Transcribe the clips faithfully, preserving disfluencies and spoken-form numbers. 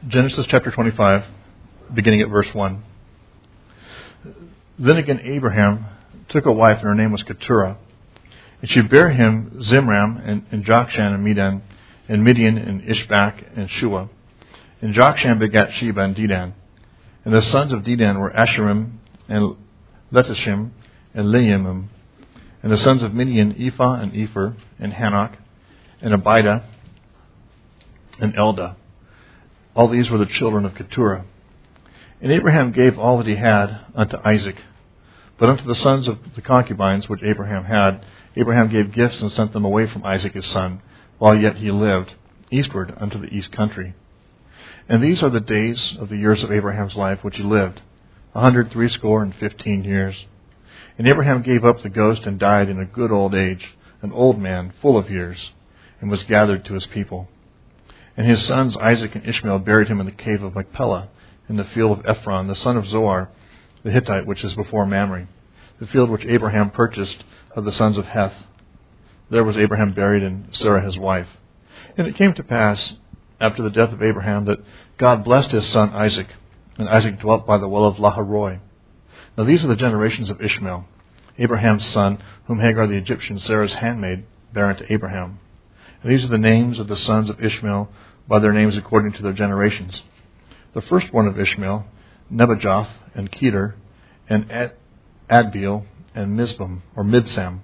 Genesis chapter twenty-five, beginning at verse one. Then again Abraham took a wife, and her name was Keturah. And she bare him Zimram, and, and Jokshan, and Medan, and Midian, and Ishbak, and Shua. And Jokshan begat Sheba and Dedan. And the sons of Dedan were Asherim, and Letishim, and Leumim. And the sons of Midian, Ephah, and Epher, and Hanok, and Abidah, and Eldah. All these were the children of Keturah. And Abraham gave all that he had unto Isaac. But unto the sons of the concubines which Abraham had, Abraham gave gifts and sent them away from Isaac his son, while yet he lived, eastward unto the east country. And these are the days of the years of Abraham's life which he lived, a hundred threescore and fifteen years. And Abraham gave up the ghost and died in a good old age, an old man, full of years, and was gathered to his people. And his sons Isaac and Ishmael buried him in the cave of Machpelah, in the field of Ephron, the son of Zohar, the Hittite, which is before Mamre, the field which Abraham purchased of the sons of Heth. There was Abraham buried, and Sarah his wife. And it came to pass, after the death of Abraham, that God blessed his son Isaac, and Isaac dwelt by the well of Lahairoi. Now these are the generations of Ishmael, Abraham's son, whom Hagar the Egyptian, Sarah's handmaid, bare unto Abraham. And these are the names of the sons of Ishmael, by their names according to their generations. The first one of Ishmael, Nebajoth, and Kedar, and Ad- Adbeel, and Mizbam, or Mibsam,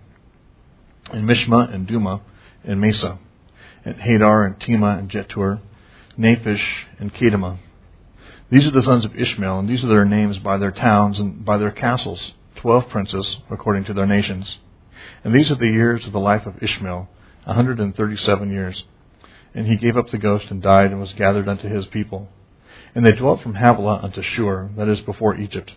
and Mishma, and Duma, and Mesa, and Hadar, and Tema, and Jetur, Naphish, and Kedemah. These are the sons of Ishmael, and these are their names by their towns and by their castles, twelve princes, according to their nations. And these are the years of the life of Ishmael, a hundred and thirty-seven years. And he gave up the ghost and died, and was gathered unto his people. And they dwelt from Havilah unto Shur, that is before Egypt,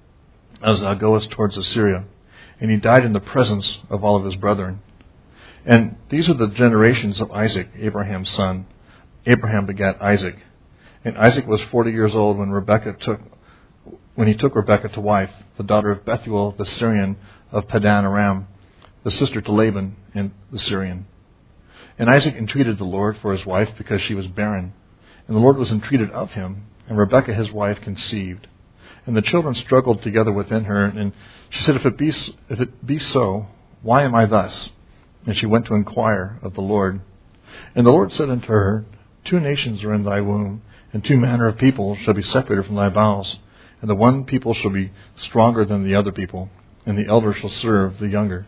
as thou goest towards Assyria. And he died in the presence of all of his brethren. And these are the generations of Isaac, Abraham's son. Abraham begat Isaac. And Isaac was forty years old when Rebekah took, when he took Rebekah to wife, the daughter of Bethuel the Syrian of Padan Aram, the sister to Laban and the Syrian. And Isaac entreated the Lord for his wife, because she was barren. And the Lord was entreated of him, and Rebekah his wife conceived. And the children struggled together within her, and she said, If it be, if it be so, why am I thus? And she went to inquire of the Lord. And the Lord said unto her, Two nations are in thy womb, and two manner of people shall be separated from thy bowels. And the one people shall be stronger than the other people, and the elder shall serve the younger.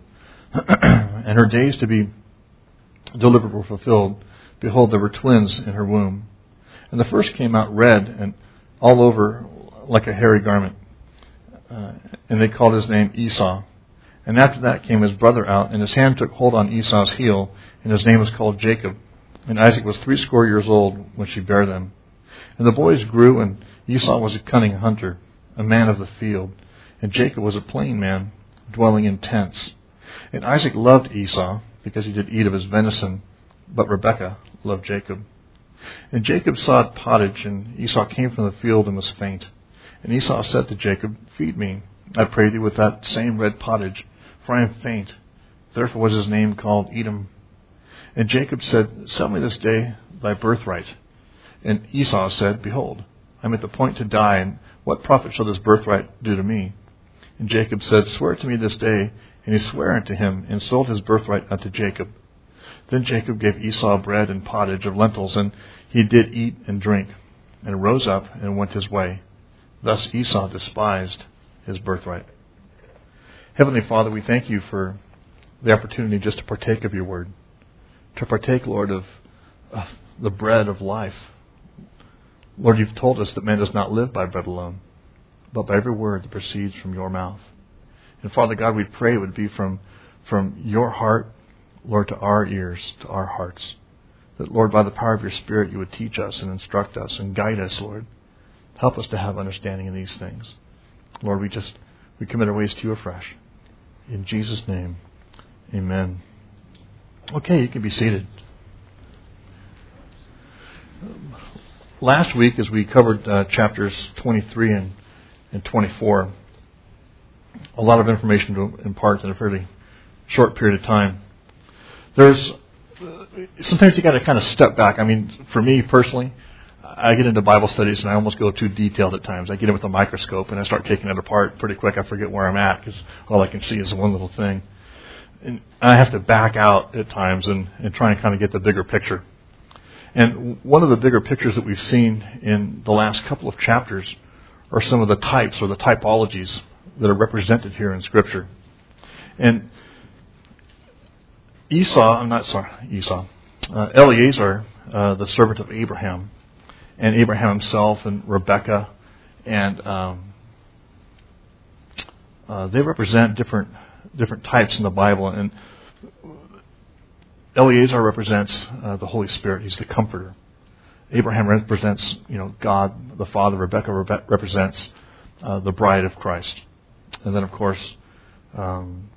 And her days to be delivered were fulfilled. Behold, there were twins in her womb. And the first came out red and all over like a hairy garment. Uh, and they called his name Esau. And after that came his brother out, and his hand took hold on Esau's heel, and his name was called Jacob. And Isaac was threescore years old when she bare them. And the boys grew, and Esau was a cunning hunter, a man of the field. And Jacob was a plain man, dwelling in tents. And Isaac loved Esau, because he did eat of his venison, but Rebekah loved Jacob. And Jacob sawed pottage, and Esau came from the field and was faint. And Esau said to Jacob, Feed me, I pray thee, with that same red pottage, for I am faint. Therefore was his name called Edom. And Jacob said, Sell me this day thy birthright. And Esau said, Behold, I am at the point to die, and what profit shall this birthright do to me? And Jacob said, Swear to me this day. And he sware unto him, and sold his birthright unto Jacob. Then Jacob gave Esau bread and pottage of lentils, and he did eat and drink, and rose up and went his way. Thus Esau despised his birthright. Heavenly Father, we thank you for the opportunity just to partake of your word, to partake, Lord, of, of the bread of life. Lord, you've told us that man does not live by bread alone, but by every word that proceeds from your mouth. And Father God, we pray it would be from, from your heart, Lord, to our ears, to our hearts. That, Lord, by the power of your Spirit, you would teach us and instruct us and guide us, Lord. Help us to have understanding in these things. Lord, we just, we commit our ways to you afresh. In Jesus' name, amen. Okay, you can be seated. Last week, as we covered uh, chapters twenty-three and, and twenty-four, a lot of information to impart in a fairly short period of time. There's sometimes you got to kind of step back. I mean, for me personally, I get into Bible studies and I almost go too detailed at times. I get in with a microscope and I start taking it apart pretty quick. I forget where I'm at because all I can see is one little thing. And I have to back out at times and, and try and kind of get the bigger picture. And one of the bigger pictures that we've seen in the last couple of chapters are some of the types or the typologies that are represented here in Scripture. And Esau, I'm not sorry, Esau, uh, Eleazar, uh, the servant of Abraham, and Abraham himself and Rebekah, and um, uh, they represent different different types in the Bible. And Eleazar represents uh, the Holy Spirit; he's the Comforter. Abraham represents, you know, God the Father. Rebekah rebe- represents uh, the bride of Christ, and then of course um,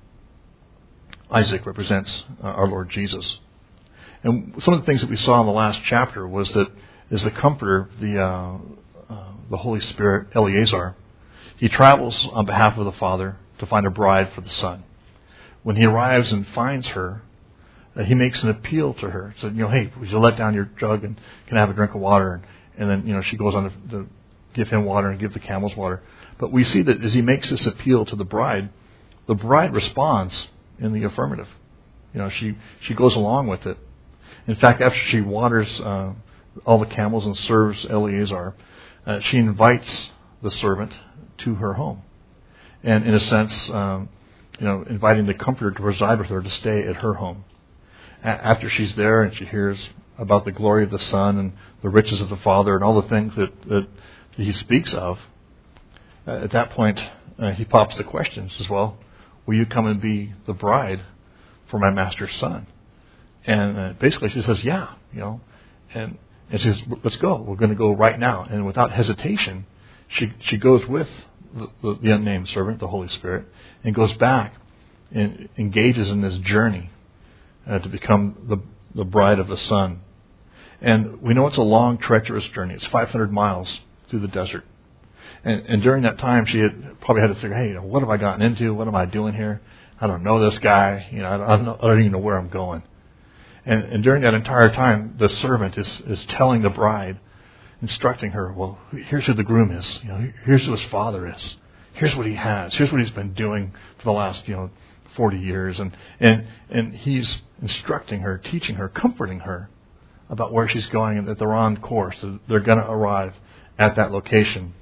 Isaac represents uh, our Lord Jesus. And some of the things that we saw in the last chapter was that as the Comforter, the uh, uh, the Holy Spirit, Eleazar, he travels on behalf of the Father to find a bride for the Son. When he arrives and finds her, uh, he makes an appeal to her. So, you know, hey, would you let down your jug and can I have a drink of water? And, and then, you know, she goes on to, to give him water and give the camels water. But we see that as he makes this appeal to the bride, the bride responds in the affirmative. You know, she, she goes along with it. In fact, after she waters uh, all the camels and serves Eleazar, uh, she invites the servant to her home. And in a sense, um, you know, inviting the Comforter to reside with her, to stay at her home. A- after she's there and she hears about the glory of the Son and the riches of the Father and all the things that, that he speaks of, uh, at that point, uh, he pops the question, says, well, will you come and be the bride for my master's son? And uh, basically she says, yeah, you know, and, and she says, let's go. We're going to go right now. And without hesitation, she she goes with the, the, the unnamed servant, the Holy Spirit, and goes back and engages in this journey uh, to become the, the bride of the Son. And we know it's a long, treacherous journey. It's five hundred miles through the desert. And, and during that time, she had probably had to figure, hey, you know, what have I gotten into? What am I doing here? I don't know this guy. You know, I don't, I don't even know where I'm going. And, and during that entire time, the servant is, is telling the bride, instructing her, well, here's who the groom is. You know, here's who his father is. Here's what he has. Here's what he's been doing for the last, you know, forty years. And, and, and he's instructing her, teaching her, comforting her about where she's going and that they're on course. That they're going to arrive at that location.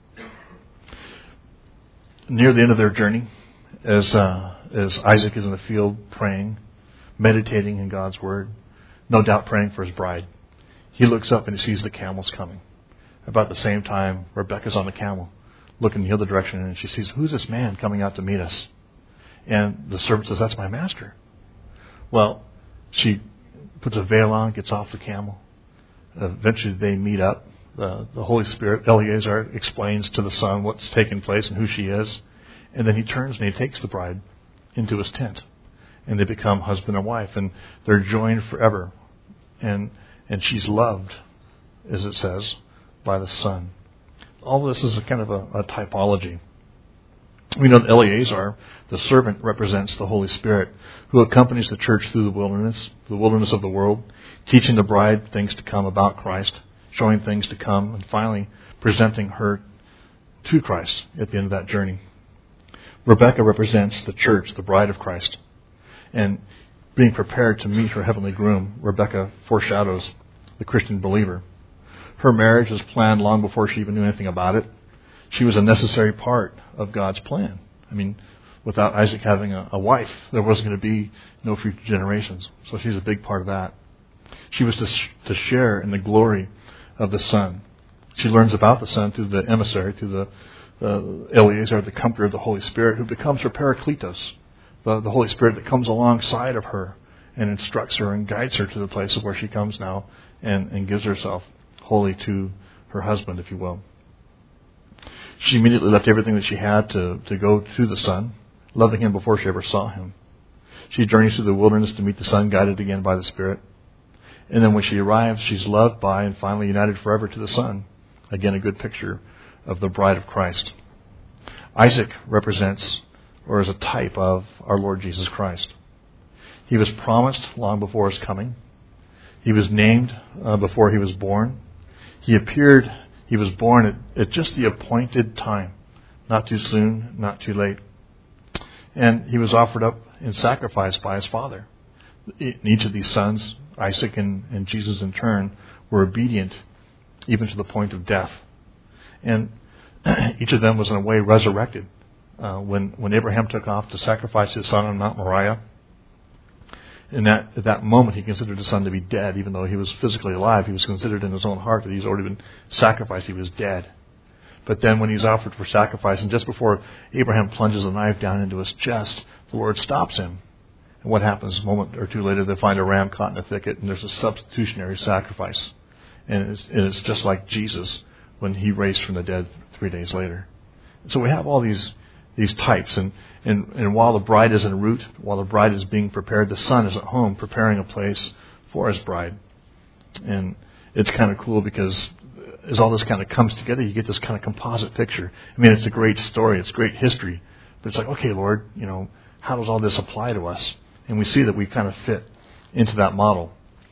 Near the end of their journey, as uh, as Isaac is in the field praying, meditating in God's Word, no doubt praying for his bride, he looks up and he sees the camels coming. About the same time, Rebekah's on the camel, looking the other direction, and she sees, who's this man coming out to meet us? And the servant says, that's my master. Well, she puts a veil on, gets off the camel. Eventually they meet up. Uh, the Holy Spirit, Eleazar, explains to the son what's taking place and who she is. And then he turns and he takes the bride into his tent. And they become husband and wife. And they're joined forever. And and she's loved, as it says, by the Son. All this is a kind of a, a typology. We know that Eleazar, the servant, represents the Holy Spirit, who accompanies the church through the wilderness, the wilderness of the world, teaching the bride things to come about Christ, showing things to come, and finally presenting her to Christ at the end of that journey. Rebekah represents the church, the bride of Christ. And being prepared to meet her heavenly groom, Rebekah foreshadows the Christian believer. Her marriage was planned long before she even knew anything about it. She was a necessary part of God's plan. I mean, without Isaac having a, a wife, there wasn't going to be no future generations. So she's a big part of that. She was to, sh- to share in the glory of the Son. She learns about the Son through the emissary, through the uh, Eleazar, the Comforter of the Holy Spirit, who becomes her Parakletos, the, the Holy Spirit that comes alongside of her and instructs her and guides her to the place of where she comes now and, and gives herself wholly to her husband, if you will. She immediately left everything that she had to, to go to the Son, loving him before she ever saw him. She journeys through the wilderness to meet the Son, guided again by the Spirit. And then when she arrives, she's loved by and finally united forever to the Son. Again, a good picture of the bride of Christ. Isaac represents, or is a type of, our Lord Jesus Christ. He was promised long before his coming. He was named uh, before he was born. He appeared, he was born at, at just the appointed time. Not too soon, not too late. And he was offered up in sacrifice by his father. Each of these sons, Isaac and, and Jesus in turn, were obedient even to the point of death. And each of them was in a way resurrected. Uh, when, when Abraham took off to sacrifice his son on Mount Moriah, in that, at that moment he considered his son to be dead. Even though he was physically alive, he was considered in his own heart that he's already been sacrificed. He was dead. But then when he's offered for sacrifice, and just before Abraham plunges a knife down into his chest, the Lord stops him. And what happens a moment or two later, they find a ram caught in a thicket, and there's a substitutionary sacrifice. And it's, and it's just like Jesus when he raised from the dead three days later. So we have all these these types. And, and, and while the bride is en route, while the bride is being prepared, the son is at home preparing a place for his bride. And it's kind of cool because as all this kind of comes together, you get this kind of composite picture. I mean, it's a great story. It's great history. But it's like, okay, Lord, you know, how does all this apply to us? And we see that we kind of fit into that model.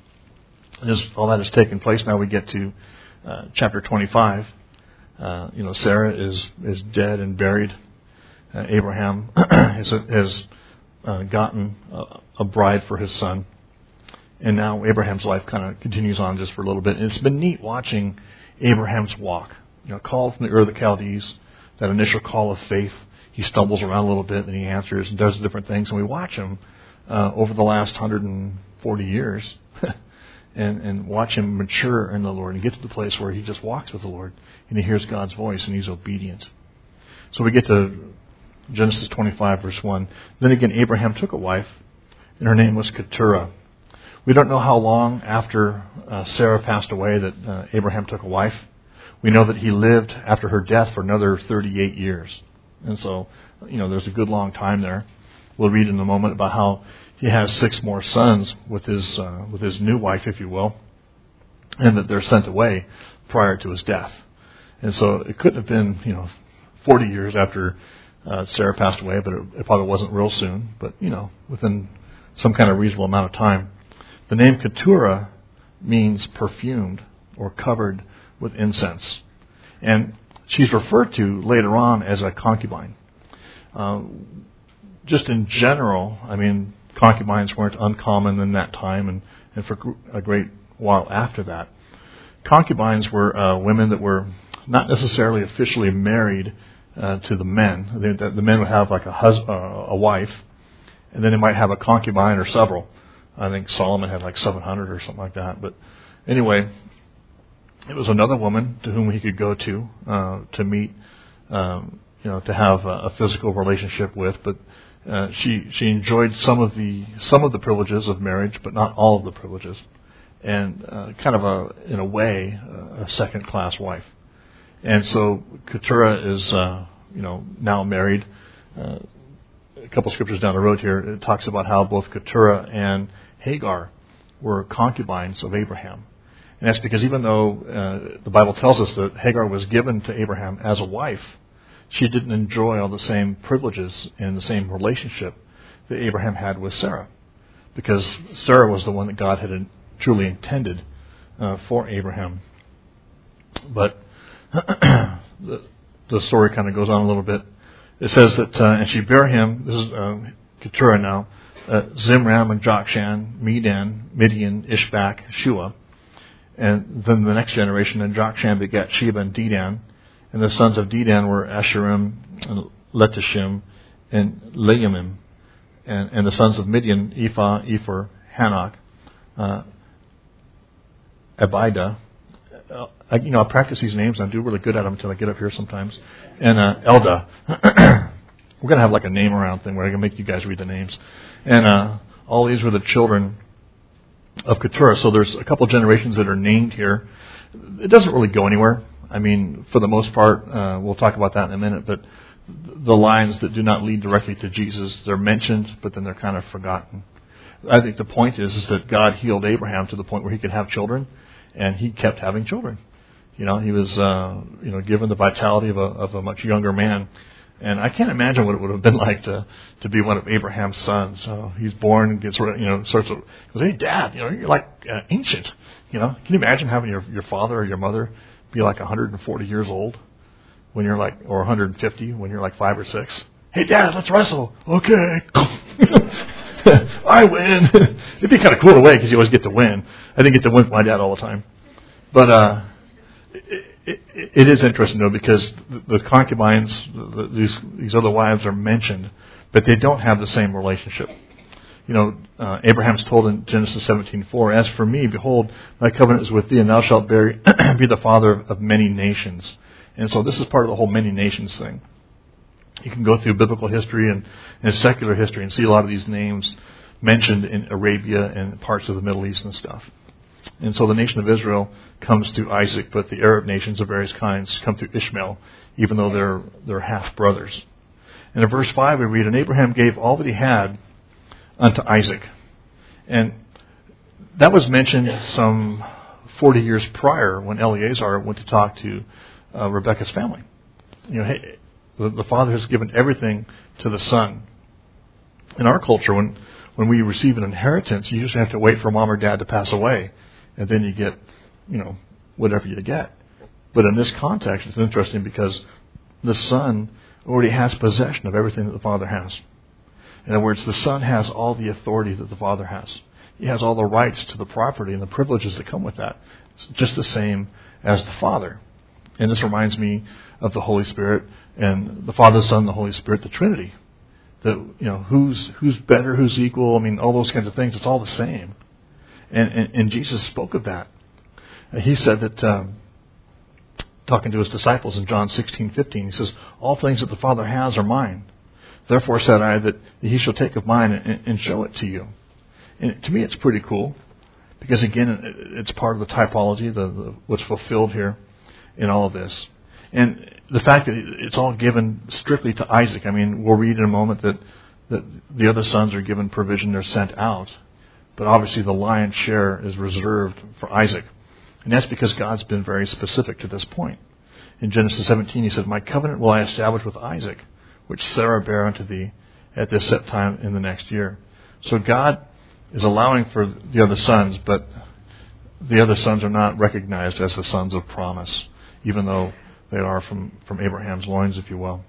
And as all that has taken place, now we get to uh, chapter twenty-five. Uh, you know, Sarah is, is dead and buried. Uh, Abraham has, has uh, gotten a, a bride for his son. And now Abraham's life kind of continues on just for a little bit. And it's been neat watching Abraham's walk. You know, called from the Ur of the Chaldees, that initial call of faith. He stumbles around a little bit, and he answers and does different things. And we watch him uh, over the last one hundred forty years and, and watch him mature in the Lord and get to the place where he just walks with the Lord and he hears God's voice and he's obedient. So we get to Genesis twenty-five, verse one. Then again, Abraham took a wife, and her name was Keturah. We don't know how long after uh, Sarah passed away that uh, Abraham took a wife. We know that he lived after her death for another thirty-eight years. And so, you know, there's a good long time there. We'll read in a moment about how he has six more sons with his uh, with his new wife, if you will, and that they're sent away prior to his death. And so it couldn't have been, you know, forty years after uh, Sarah passed away, but it, it probably wasn't real soon. But, you know, within some kind of reasonable amount of time. The name Keturah means perfumed or covered with incense. And she's referred to later on as a concubine. Uh, just in general, I mean, concubines weren't uncommon in that time and, and for a great while after that. Concubines were uh, women that were not necessarily officially married uh, to the men. They, the, the men would have like a, hus- uh, a wife, and then they might have a concubine or several. I think Solomon had like seven hundred or something like that. But anyway, it was another woman to whom he could go to uh, to meet, um, you know, to have a, a physical relationship with. But uh, she she enjoyed some of the some of the privileges of marriage, but not all of the privileges, and uh, kind of a in a way a second class wife. And so Keturah is uh, you know now married. Uh, a couple scriptures down the road here, it talks about how both Keturah and Hagar were concubines of Abraham. And that's because even though uh, the Bible tells us that Hagar was given to Abraham as a wife, she didn't enjoy all the same privileges and the same relationship that Abraham had with Sarah. Because Sarah was the one that God had truly intended uh, for Abraham. But the, the story kind of goes on a little bit. It says that, uh, and she bare him, this is uh, Keturah now, uh, Zimram and Jokshan, Medan, Midian, Ishbak, Shua. And then the next generation, then Jokshan begat Sheba and Dedan. And the sons of Dedan were Asherim and Letishim and Leumim. And, and the sons of Midian, Ephah, Epher, Hanok, uh, Abida. Uh, I, you know, I practice these names. I do really good at them until I get up here sometimes. And uh, Elda. We're going to have like a name around thing where I can make you guys read the names. And uh, all these were the children of Keturah. So there's a couple generations that are named here. It doesn't really go anywhere. I mean, for the most part, uh, we'll talk about that in a minute, but the lines that do not lead directly to Jesus, they're mentioned, but then they're kind of forgotten. I think the point is, is that God healed Abraham to the point where he could have children, and he kept having children. You know, he was, uh, you know, given the vitality of a, of a much younger man. And I can't imagine what it would have been like to, to be one of Abraham's sons. So he's born and gets, you know, sorts of, goes, hey, Dad, you know, you're like uh, ancient. You know, can you imagine having your, your father or your mother be like one hundred forty years old when you're like, or one hundred fifty when you're like five or six? Hey, Dad, let's wrestle. Okay. I win. It'd be kind of cool in a way because you always get to win. I didn't get to win with my dad all the time. But, uh, it, it, it is interesting, though, because the, the concubines, the, these, these other wives are mentioned, but they don't have the same relationship. You know, uh, Abraham's told in Genesis seventeen four, as for me, behold, my covenant is with thee, and thou shalt bear, be the father of many nations. And so this is part of the whole many nations thing. You can go through biblical history and, and secular history and see a lot of these names mentioned in Arabia and parts of the Middle East and stuff. And so the nation of Israel comes through Isaac, but the Arab nations of various kinds come through Ishmael, even though they're they're half brothers. And in verse five we read, and Abraham gave all that he had unto Isaac. And that was mentioned some forty years prior when Eleazar went to talk to uh, Rebekah's family. You know, hey, the, the father has given everything to the son. In our culture, when when we receive an inheritance, you usually have to wait for mom or dad to pass away, and then you get, you know, whatever you get. But in this context, it's interesting because the son already has possession of everything that the father has. In other words, the son has all the authority that the father has. He has all the rights to the property and the privileges that come with that. It's just the same as the father. And this reminds me of the Holy Spirit and the Father, the Son, and the Holy Spirit, the Trinity. That, you know, who's who's better, who's equal, I mean, all those kinds of things, it's all the same. And, and, and Jesus spoke of that. He said that, um, talking to his disciples in John sixteen fifteen, he says, all things that the Father has are mine. Therefore said I that he shall take of mine and, and show it to you. And to me it's pretty cool, because again, it's part of the typology, the, the what's fulfilled here in all of this. And the fact that it's all given strictly to Isaac, I mean, we'll read in a moment that, that the other sons are given provision, they're sent out. But obviously the lion's share is reserved for Isaac. And that's because God's been very specific to this point. In Genesis seventeen, he said, my covenant will I establish with Isaac, which Sarah bare unto thee at this set time in the next year. So God is allowing for the other sons, but the other sons are not recognized as the sons of promise, even though they are from, from Abraham's loins, if you will.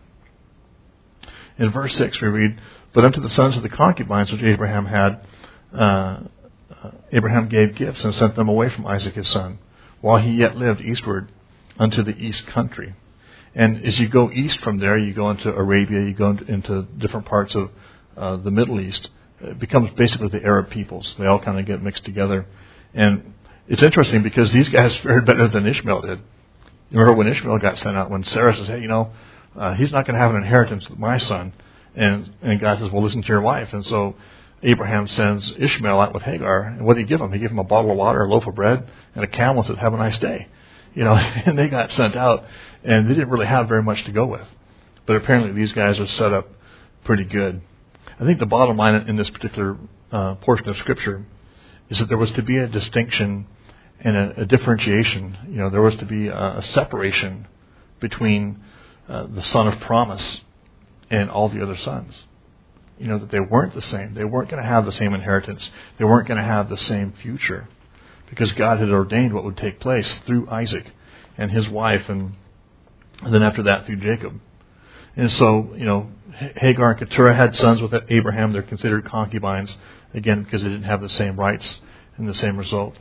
In verse six we read, but unto the sons of the concubines which Abraham had, uh, uh, Abraham gave gifts and sent them away from Isaac his son, while he yet lived eastward unto the east country. And as you go east from there, you go into Arabia, you go into different parts of uh, the Middle East. It becomes basically the Arab peoples. They all kind of get mixed together. And it's interesting because these guys fared better than Ishmael did. You remember when Ishmael got sent out, when Sarah says, hey, you know, uh, he's not going to have an inheritance with my son. And, and God says, well, listen to your wife. And so Abraham sends Ishmael out with Hagar. And what did he give him? He gave him a bottle of water, a loaf of bread, and a camel and said, have a nice day. You know, and they got sent out, and they didn't really have very much to go with. But apparently these guys are set up pretty good. I think the bottom line in this particular uh, portion of Scripture is that there was to be a distinction and a, a differentiation. You know, there was to be a, a separation between uh, the son of promise and all the other sons. You know, that they weren't the same. They weren't going to have the same inheritance. They weren't going to have the same future, because God had ordained what would take place through Isaac and his wife, and, and then after that through Jacob. And so, you know, Hagar and Keturah had sons with Abraham. They're considered concubines, again, because they didn't have the same rights and the same result.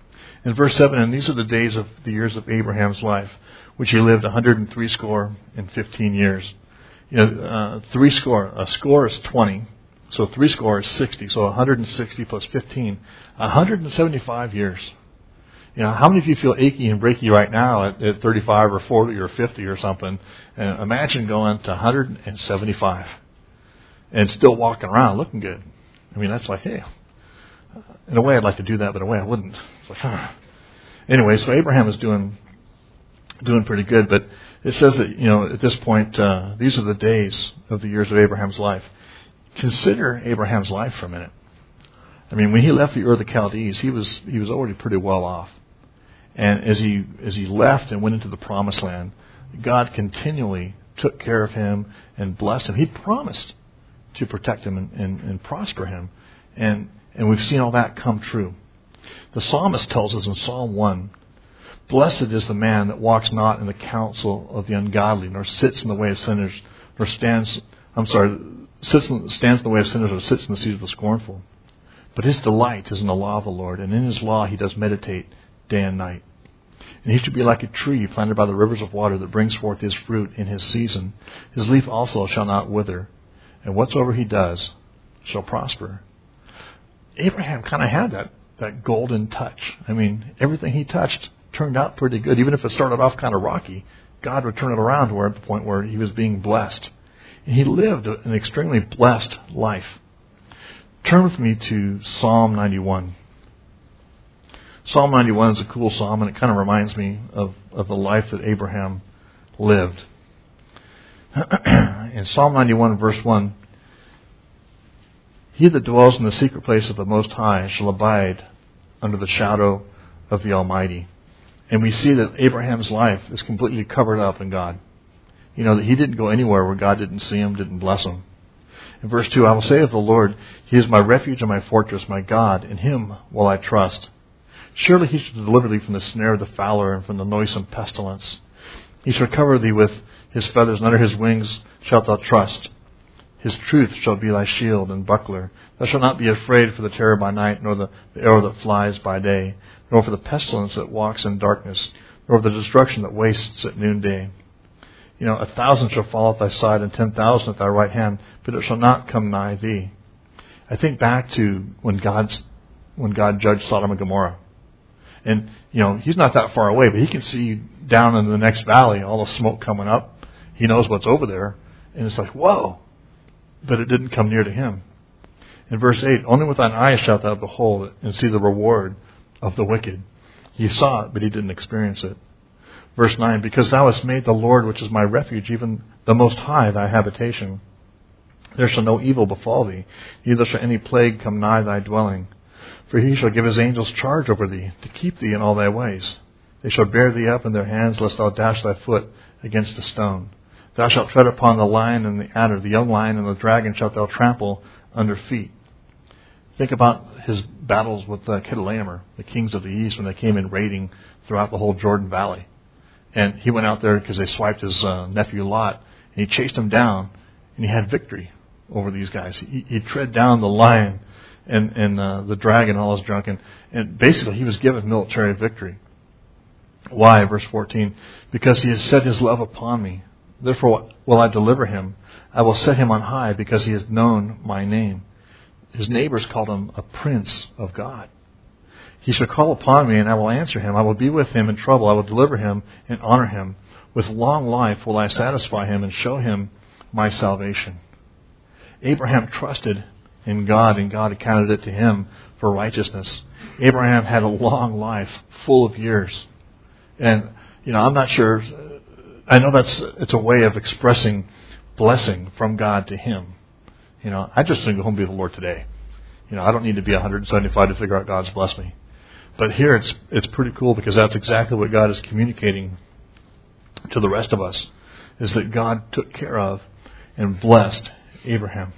In verse seven, and these are the days of the years of Abraham's life, which he lived a hundred and three score and fifteen years. You know, uh, three score, a score is twenty. So three score is sixty. So one hundred sixty plus fifteen, one hundred seventy-five years. You know, how many of you feel achy and breaky right now at, at thirty-five or forty or fifty or something? And imagine going to one hundred seventy-five and still walking around looking good. I mean, that's like, hey, in a way I'd like to do that, but in a way I wouldn't. It's like, huh. Anyway, so Abraham is doing doing pretty good. But it says that, you know, at this point, uh, these are the days of the years of Abraham's life. Consider Abraham's life for a minute. I mean, when he left the Ur of the Chaldees, he was he was already pretty well off. And as he as he left and went into the Promised Land, God continually took care of him and blessed him. He promised to protect him and, and, and prosper him. And, and we've seen all that come true. The psalmist tells us in Psalm one, "Blessed is the man that walks not in the counsel of the ungodly, nor sits in the way of sinners, nor stands, I'm sorry, sits in, stands in the way of sinners, or sits in the seat of the scornful. But his delight is in the law of the Lord, and in his law he does meditate day and night. And he should be like a tree planted by the rivers of water that brings forth his fruit in his season. His leaf also shall not wither, and whatsoever he does shall prosper." Abraham kind of had that, that golden touch. I mean, everything he touched turned out pretty good. Even if it started off kind of rocky, God would turn it around to where at the point where he was being blessed. And he lived an extremely blessed life. Turn with me to Psalm ninety-one. Psalm ninety-one is a cool psalm, and it kind of reminds me of, of the life that Abraham lived. In Psalm ninety-one, verse one, "He that dwells in the secret place of the Most High shall abide under the shadow of the Almighty." And we see that Abraham's life is completely covered up in God. You know, that he didn't go anywhere where God didn't see him, didn't bless him. In verse two, "I will say of the Lord, He is my refuge and my fortress, my God. In Him will I trust. Surely He shall deliver thee from the snare of the fowler and from the noisome pestilence. He shall cover thee with His feathers, and under His wings shalt thou trust. His truth shall be thy shield and buckler. Thou shalt not be afraid for the terror by night, nor the, the arrow that flies by day, nor for the pestilence that walks in darkness, nor for the destruction that wastes at noonday. You know, a thousand shall fall at thy side, and ten thousand at thy right hand, but it shall not come nigh thee." I think back to when God's when God judged Sodom and Gomorrah. And, you know, He's not that far away, but He can see down in the next valley all the smoke coming up. He knows what's over there. And it's like, whoa. But it didn't come near to Him. In verse eight, "Only with thine eyes shalt thou behold and see the reward of the wicked." He saw it, but he didn't experience it. Verse nine, "Because thou hast made the Lord, which is my refuge, even the Most High, thy habitation. There shall no evil befall thee, neither shall any plague come nigh thy dwelling. For He shall give His angels charge over thee, to keep thee in all thy ways. They shall bear thee up in their hands, lest thou dash thy foot against a stone. Thou shalt tread upon the lion and the adder, the young lion and the dragon shalt thou trample under feet." Think about his battles with uh, Chedorlaomer, the kings of the east, when they came in raiding throughout the whole Jordan Valley. And he went out there because they swiped his uh, nephew Lot, and he chased him down, and he had victory over these guys. He, he tread down the lion and, and uh, the dragon, all his junk, and, and basically he was given military victory. Why? Verse fourteen, "Because He has set His love upon me. Therefore will I deliver him. I will set him on high, because he has known my name." His neighbors called him a prince of God. "He shall call upon me, and I will answer him. I will be with him in trouble. I will deliver him and honor him. With long life will I satisfy him and show him my salvation." Abraham trusted in God, and God accounted it to him for righteousness. Abraham had a long life, full of years. And, you know, I'm not sure, I know that's, it's a way of expressing blessing from God to him. You know, I just think go home and be with the Lord today. You know, I don't need to be one hundred seventy-five to figure out God's blessed me. But here it's it's pretty cool, because that's exactly what God is communicating to the rest of us, is that God took care of and blessed Abraham.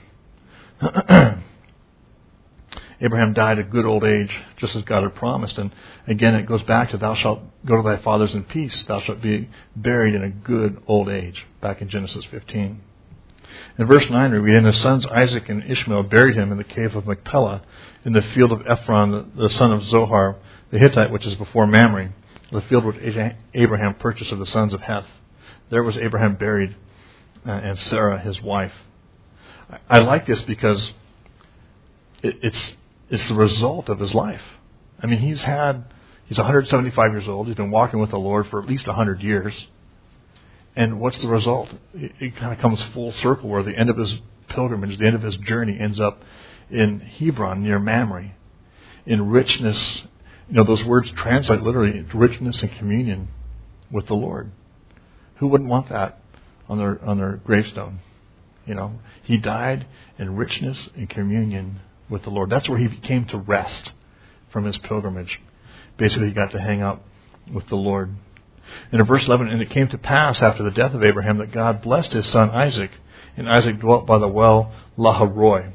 Abraham died at good old age, just as God had promised. And again, it goes back to, "Thou shalt go to thy fathers in peace. Thou shalt be buried in a good old age," back in Genesis fifteen. In verse nine, we read, "And his sons Isaac and Ishmael buried him in the cave of Machpelah, in the field of Ephron, the, the son of Zohar, the Hittite, which is before Mamre, the field which Abraham purchased of the sons of Heth. There was Abraham buried, uh, and Sarah his wife." I, I like this because it, it's it's the result of his life. I mean, he's had he's one hundred seventy-five years old. He's been walking with the Lord for at least one hundred years. And what's the result? It, it kind of comes full circle, where the end of his pilgrimage, the end of his journey, ends up in Hebron near Mamre, in richness. You know, those words translate literally richness and communion with the Lord. Who wouldn't want that on their on their gravestone? You know, he died in richness and communion with the Lord. That's where he came to rest from his pilgrimage. Basically, he got to hang out with the Lord. And in verse eleven, and it came to pass after the death of Abraham that God blessed his son Isaac, and Isaac dwelt by the well Lahairoi.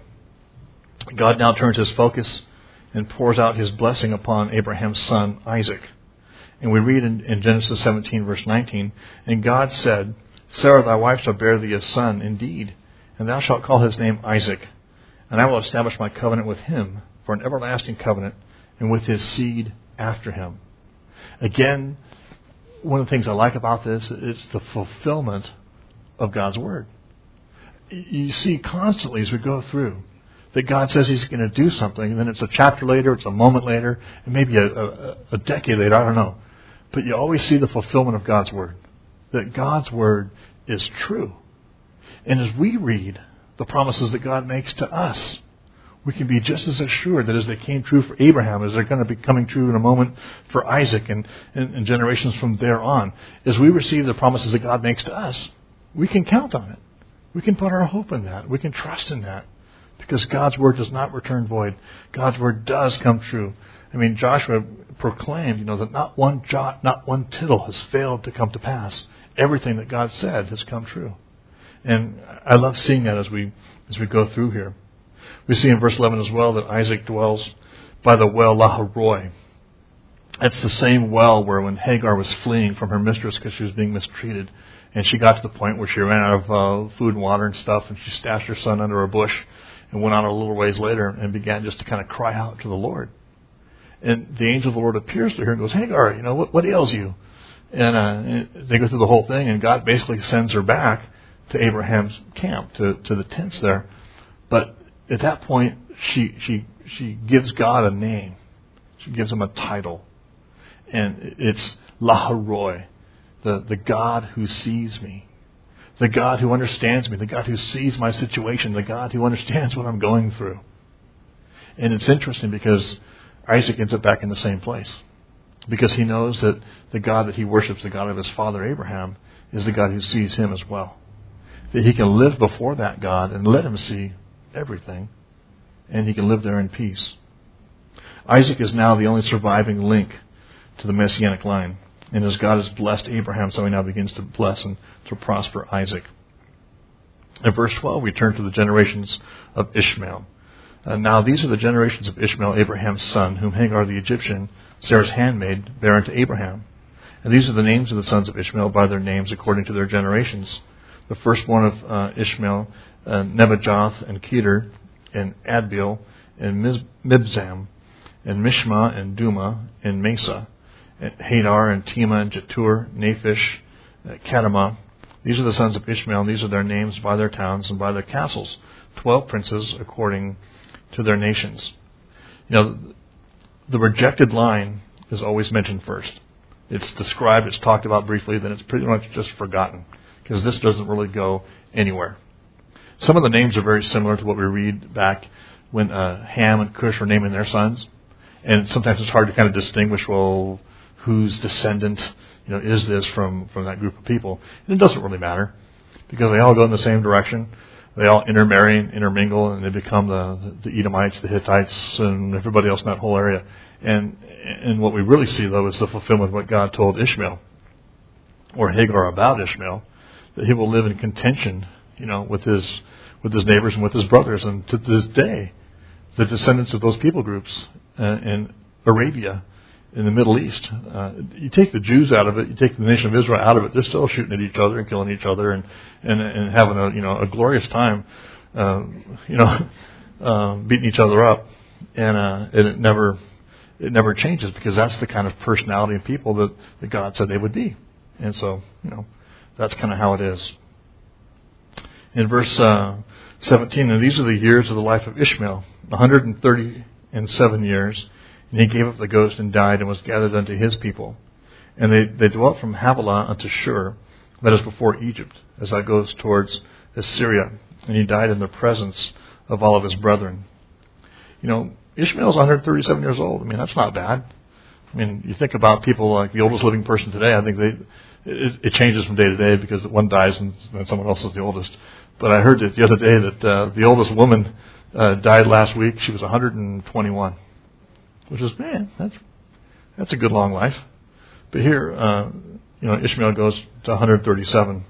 God now turns his focus and pours out his blessing upon Abraham's son Isaac. And we read in, in Genesis seventeen, verse nineteen, and God said, Sarah thy wife shall bear thee a son indeed, and thou shalt call his name Isaac, and I will establish my covenant with him for an everlasting covenant, and with his seed after him. Again, one of the things I like about this is the fulfillment of God's word. You see constantly as we go through that God says he's going to do something, and then it's a chapter later, it's a moment later, and maybe a, a, a decade later, I don't know. But you always see the fulfillment of God's word, that God's word is true. And as we read the promises that God makes to us, we can be just as assured that as they came true for Abraham, as they're going to be coming true in a moment for Isaac and, and, and generations from there on, as we receive the promises that God makes to us, we can count on it. We can put our hope in that. We can trust in that. Because God's word does not return void. God's word does come true. I mean, Joshua proclaimed, you know, that not one jot, not one tittle has failed to come to pass. Everything that God said has come true. And I love seeing that as we as we go through here. We see in verse eleven as well that Isaac dwells by the well Lahairoi. It's the same well where when Hagar was fleeing from her mistress because she was being mistreated, and she got to the point where she ran out of uh, food and water and stuff, and she stashed her son under a bush and went on a little ways later and began just to kind of cry out to the Lord. And the angel of the Lord appears to her and goes, Hagar, you know, what, what ails you? And, uh, and they go through the whole thing, and God basically sends her back to Abraham's camp, to, to the tents there. But at that point, she she she gives God a name. She gives him a title. And it's Lahairoi, the, the God who sees me. The God who understands me. The God who sees my situation. The God who understands what I'm going through. And it's interesting because Isaac ends up back in the same place. Because he knows that the God that he worships, the God of his father Abraham, is the God who sees him as well. That he can live before that God and let him see everything, and he can live there in peace. Isaac is now the only surviving link to the Messianic line. And as God has blessed Abraham, so he now begins to bless and to prosper Isaac. In verse twelve, we turn to the generations of Ishmael. Uh, now these are the generations of Ishmael, Abraham's son, whom Hagar the Egyptian, Sarah's handmaid, bare unto Abraham. And these are the names of the sons of Ishmael by their names according to their generations. The first one of uh, Ishmael, uh, Nebajoth, and Kedar, and Adbeel, and Miz- Mibzam, and Mishma, and Duma, and Mesa, and Hadar, and Tema, and Jetur, Naphish, uh, Kedemah. These are the sons of Ishmael, and these are their names by their towns and by their castles. Twelve princes according to their nations. You know, the rejected line is always mentioned first. It's described, it's talked about briefly, then it's pretty much just forgotten, because this doesn't really go anywhere. Some of the names are very similar to what we read back when uh, Ham and Cush were naming their sons. And sometimes it's hard to kind of distinguish, well, whose descendant, you know, is this from, from that group of people. And it doesn't really matter, because they all go in the same direction. They all intermarry and intermingle, and they become the, the Edomites, the Hittites, and everybody else in that whole area. And and what we really see, though, is the fulfillment of what God told Ishmael, or Hagar about Ishmael, that he will live in contention, you know, with his with his neighbors and with his brothers. And to this day, the descendants of those people groups uh, in Arabia, in the Middle East, uh, you take the Jews out of it, you take the nation of Israel out of it, they're still shooting at each other and killing each other and and, and having a you know a glorious time, uh, you know, uh, beating each other up, and, uh, and it never it never changes, because that's the kind of personality and people that, that God said they would be. And so, you know, that's kind of how it is. In verse uh, seventeen, and these are the years of the life of Ishmael, one hundred thirty and seven years. And he gave up the ghost and died, and was gathered unto his people. And they, they dwelt from Havilah unto Shur, that is before Egypt, as that goes towards Assyria. And he died in the presence of all of his brethren. You know, Ishmael's one hundred thirty-seven years old. I mean, that's not bad. I mean, you think about people like the oldest living person today. I think they it, it changes from day to day, because one dies and, and someone else is the oldest. But I heard that the other day that uh, the oldest woman uh, died last week. She was one hundred twenty-one. Which is, man, that's that's a good long life. But here, uh, you know, Ishmael goes to one hundred thirty-seven.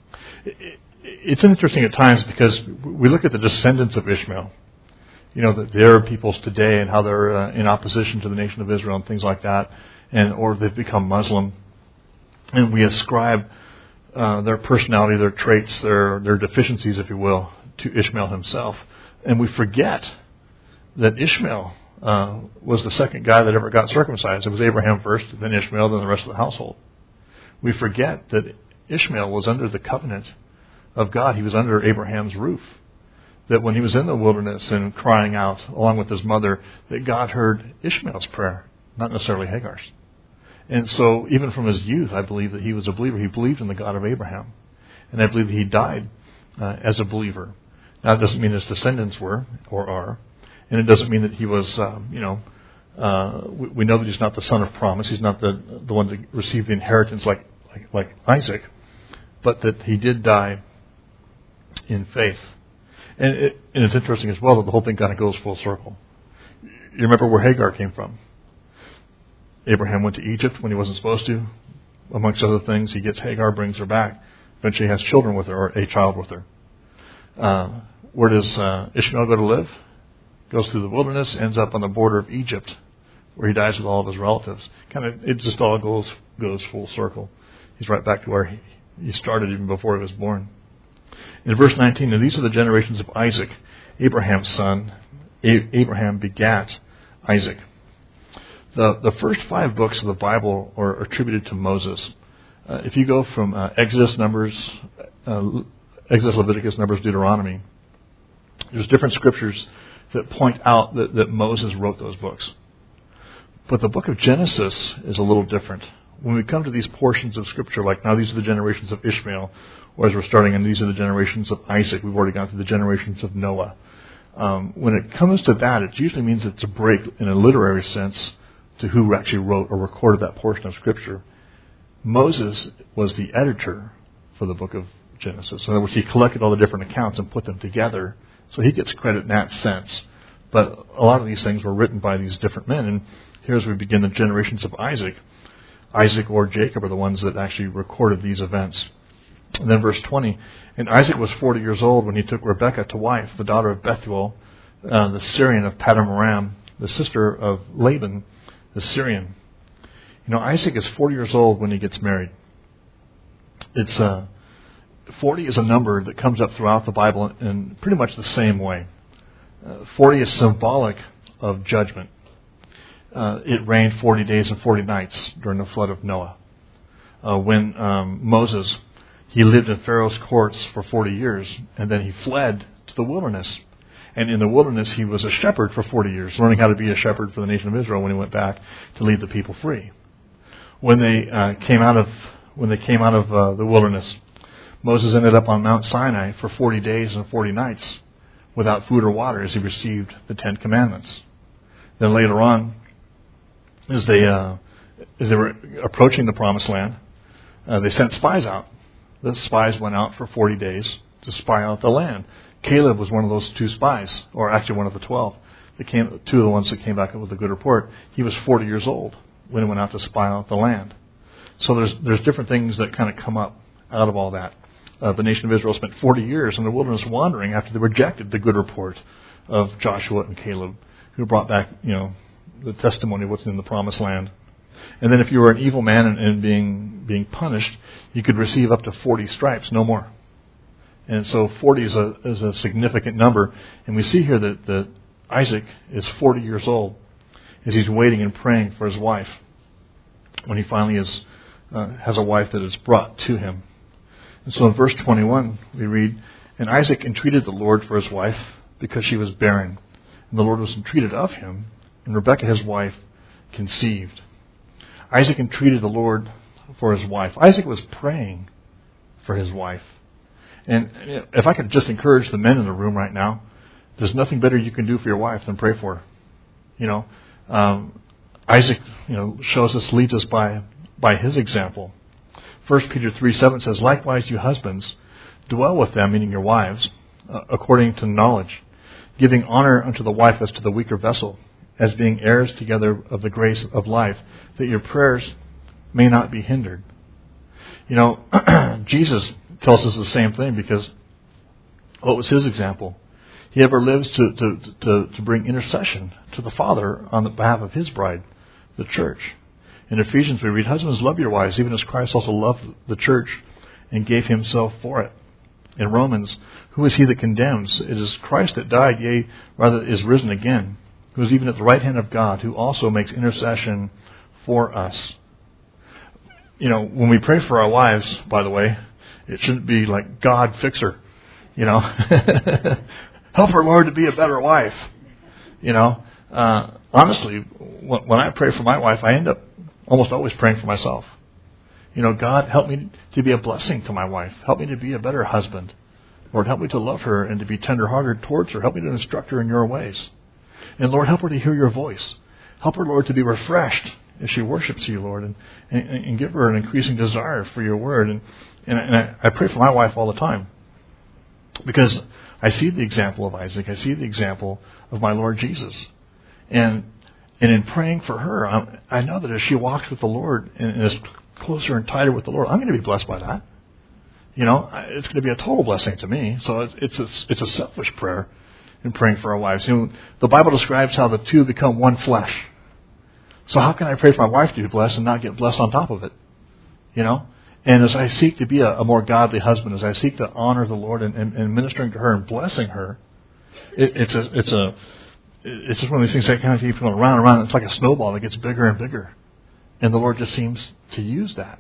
It's interesting at times because we look at the descendants of Ishmael, you know, the, the Arab peoples today and how they're uh, in opposition to the nation of Israel and things like that, and or they've become Muslim, and we ascribe uh, their personality, their traits, their their deficiencies, if you will, to Ishmael himself, and we forget that Ishmael uh, was the second guy that ever got circumcised. It was Abraham first, then Ishmael, then the rest of the household. We forget that Ishmael was under the covenant of God. He was under Abraham's roof. That when he was in the wilderness and crying out along with his mother, that God heard Ishmael's prayer, not necessarily Hagar's. And so even from his youth, I believe that he was a believer. He believed in the God of Abraham. And I believe that he died uh, as a believer. Now, it doesn't mean his descendants were or are. And it doesn't mean that he was, um, you know, uh, we, we know that he's not the son of promise. He's not the the one to receive the inheritance like, like, like Isaac. But that he did die in faith. And, it, and it's interesting as well that the whole thing kind of goes full circle. You remember where Hagar came from? Abraham went to Egypt when he wasn't supposed to. Amongst other things, he gets Hagar, brings her back. Eventually has children with her, or a child with her. Uh, where does uh, Ishmael go to live? Goes through the wilderness, ends up on the border of Egypt, where he dies with all of his relatives. Kind of, it just all goes goes full circle. He's right back to where he, he started even before he was born. In verse nineteen, and these are the generations of Isaac, Abraham's son. A- Abraham begat Isaac. The the first five books of the Bible are attributed to Moses. Uh, if you go from uh, Exodus, Numbers, uh, Exodus, Leviticus, Numbers, Deuteronomy, there's different scriptures that point out that, that Moses wrote those books. But the book of Genesis is a little different. When we come to these portions of Scripture, like now these are the generations of Ishmael, or as we're starting, and these are the generations of Isaac. We've already gone through the generations of Noah. Um, when it comes to that, it usually means it's a break in a literary sense to who actually wrote or recorded that portion of Scripture. Moses was the editor for the book of Genesis. In other words, he collected all the different accounts and put them together, so he gets credit in that sense. But a lot of these things were written by these different men, and here as we begin the generations of Isaac, Isaac or Jacob are the ones that actually recorded these events. And then verse twenty, and Isaac was forty years old when he took Rebekah to wife, the daughter of Bethuel, uh, the Syrian of Paddan Aram, the sister of Laban, the Syrian. You know, Isaac is forty years old when he gets married. It's uh, forty is a number that comes up throughout the Bible in pretty much the same way. Uh, forty is symbolic of judgment. Uh, it rained forty days and forty nights during the flood of Noah. Uh, when um, Moses, he lived in Pharaoh's courts for forty years, and then he fled to the wilderness. And in the wilderness, he was a shepherd for forty years, learning how to be a shepherd for the nation of Israel when he went back to lead the people free. When they uh, came out of when they came out of uh, the wilderness, Moses ended up on Mount Sinai for forty days and forty nights without food or water as he received the Ten Commandments. Then later on, as they uh, as they were approaching the Promised Land, uh, they sent spies out. The spies went out for forty days to spy out the land. Caleb was one of those two spies, or actually one of the twelve. That came, two of the ones that came back with a good report. He was forty years old when he went out to spy out the land. So there's there's different things that kind of come up out of all that. Uh, the nation of Israel spent forty years in the wilderness wandering after they rejected the good report of Joshua and Caleb, who brought back, you know, the testimony of what's in the Promised Land. And then if you were an evil man and, and being being punished, you could receive up to forty stripes, no more. And so forty is a is a significant number. And we see here that, that Isaac is forty years old as he's waiting and praying for his wife when he finally is uh, has a wife that is brought to him. And so in verse twenty-one we read, and Isaac entreated the Lord for his wife because she was barren. And the Lord was entreated of him, and Rebekah his wife conceived. Isaac entreated the Lord for his wife. Isaac was praying for his wife. And if I could just encourage the men in the room right now, there's nothing better you can do for your wife than pray for her. You know, um, Isaac, you know, shows us, leads us by by his example. First Peter three seven says, likewise, you husbands, dwell with them, meaning your wives, uh, according to knowledge, giving honor unto the wife as to the weaker vessel, as being heirs together of the grace of life, that your prayers may not be hindered. You know, Jesus tells us the same thing, because what was his example? He ever lives to, to, to, to bring intercession to the Father on the behalf of his bride, the church. In Ephesians we read, husbands, love your wives, even as Christ also loved the church and gave himself for it. In Romans, who is he that condemns? It is Christ that died, yea, rather is risen again, who is even at the right hand of God, who also makes intercession for us. You know, when we pray for our wives, by the way, it shouldn't be like, God, fix her. You know, help her, Lord, to be a better wife. You know, uh, honestly, when I pray for my wife, I end up almost always praying for myself. You know, God, help me to be a blessing to my wife. Help me to be a better husband. Lord, help me to love her and to be tenderhearted towards her. Help me to instruct her in your ways. And Lord, help her to hear your voice. Help her, Lord, to be refreshed as she worships you, Lord, and, and, and give her an increasing desire for your word. And, and, and I, I pray for my wife all the time, because I see the example of Isaac. I see the example of my Lord Jesus. And and in praying for her, I, I know that as she walks with the Lord and, and is closer and tighter with the Lord, I'm going to be blessed by that. You know, it's going to be a total blessing to me. So it, it's a, it's a selfish prayer in praying for our wives. You know, the Bible describes how the two become one flesh. So how can I pray for my wife to be blessed and not get blessed on top of it? You know? And as I seek to be a, a more godly husband, as I seek to honor the Lord and, and, and ministering to her and blessing her, it, it's a it's a it's just one of these things that kind of keeps going around and around. It's like a snowball that gets bigger and bigger, and the Lord just seems to use that.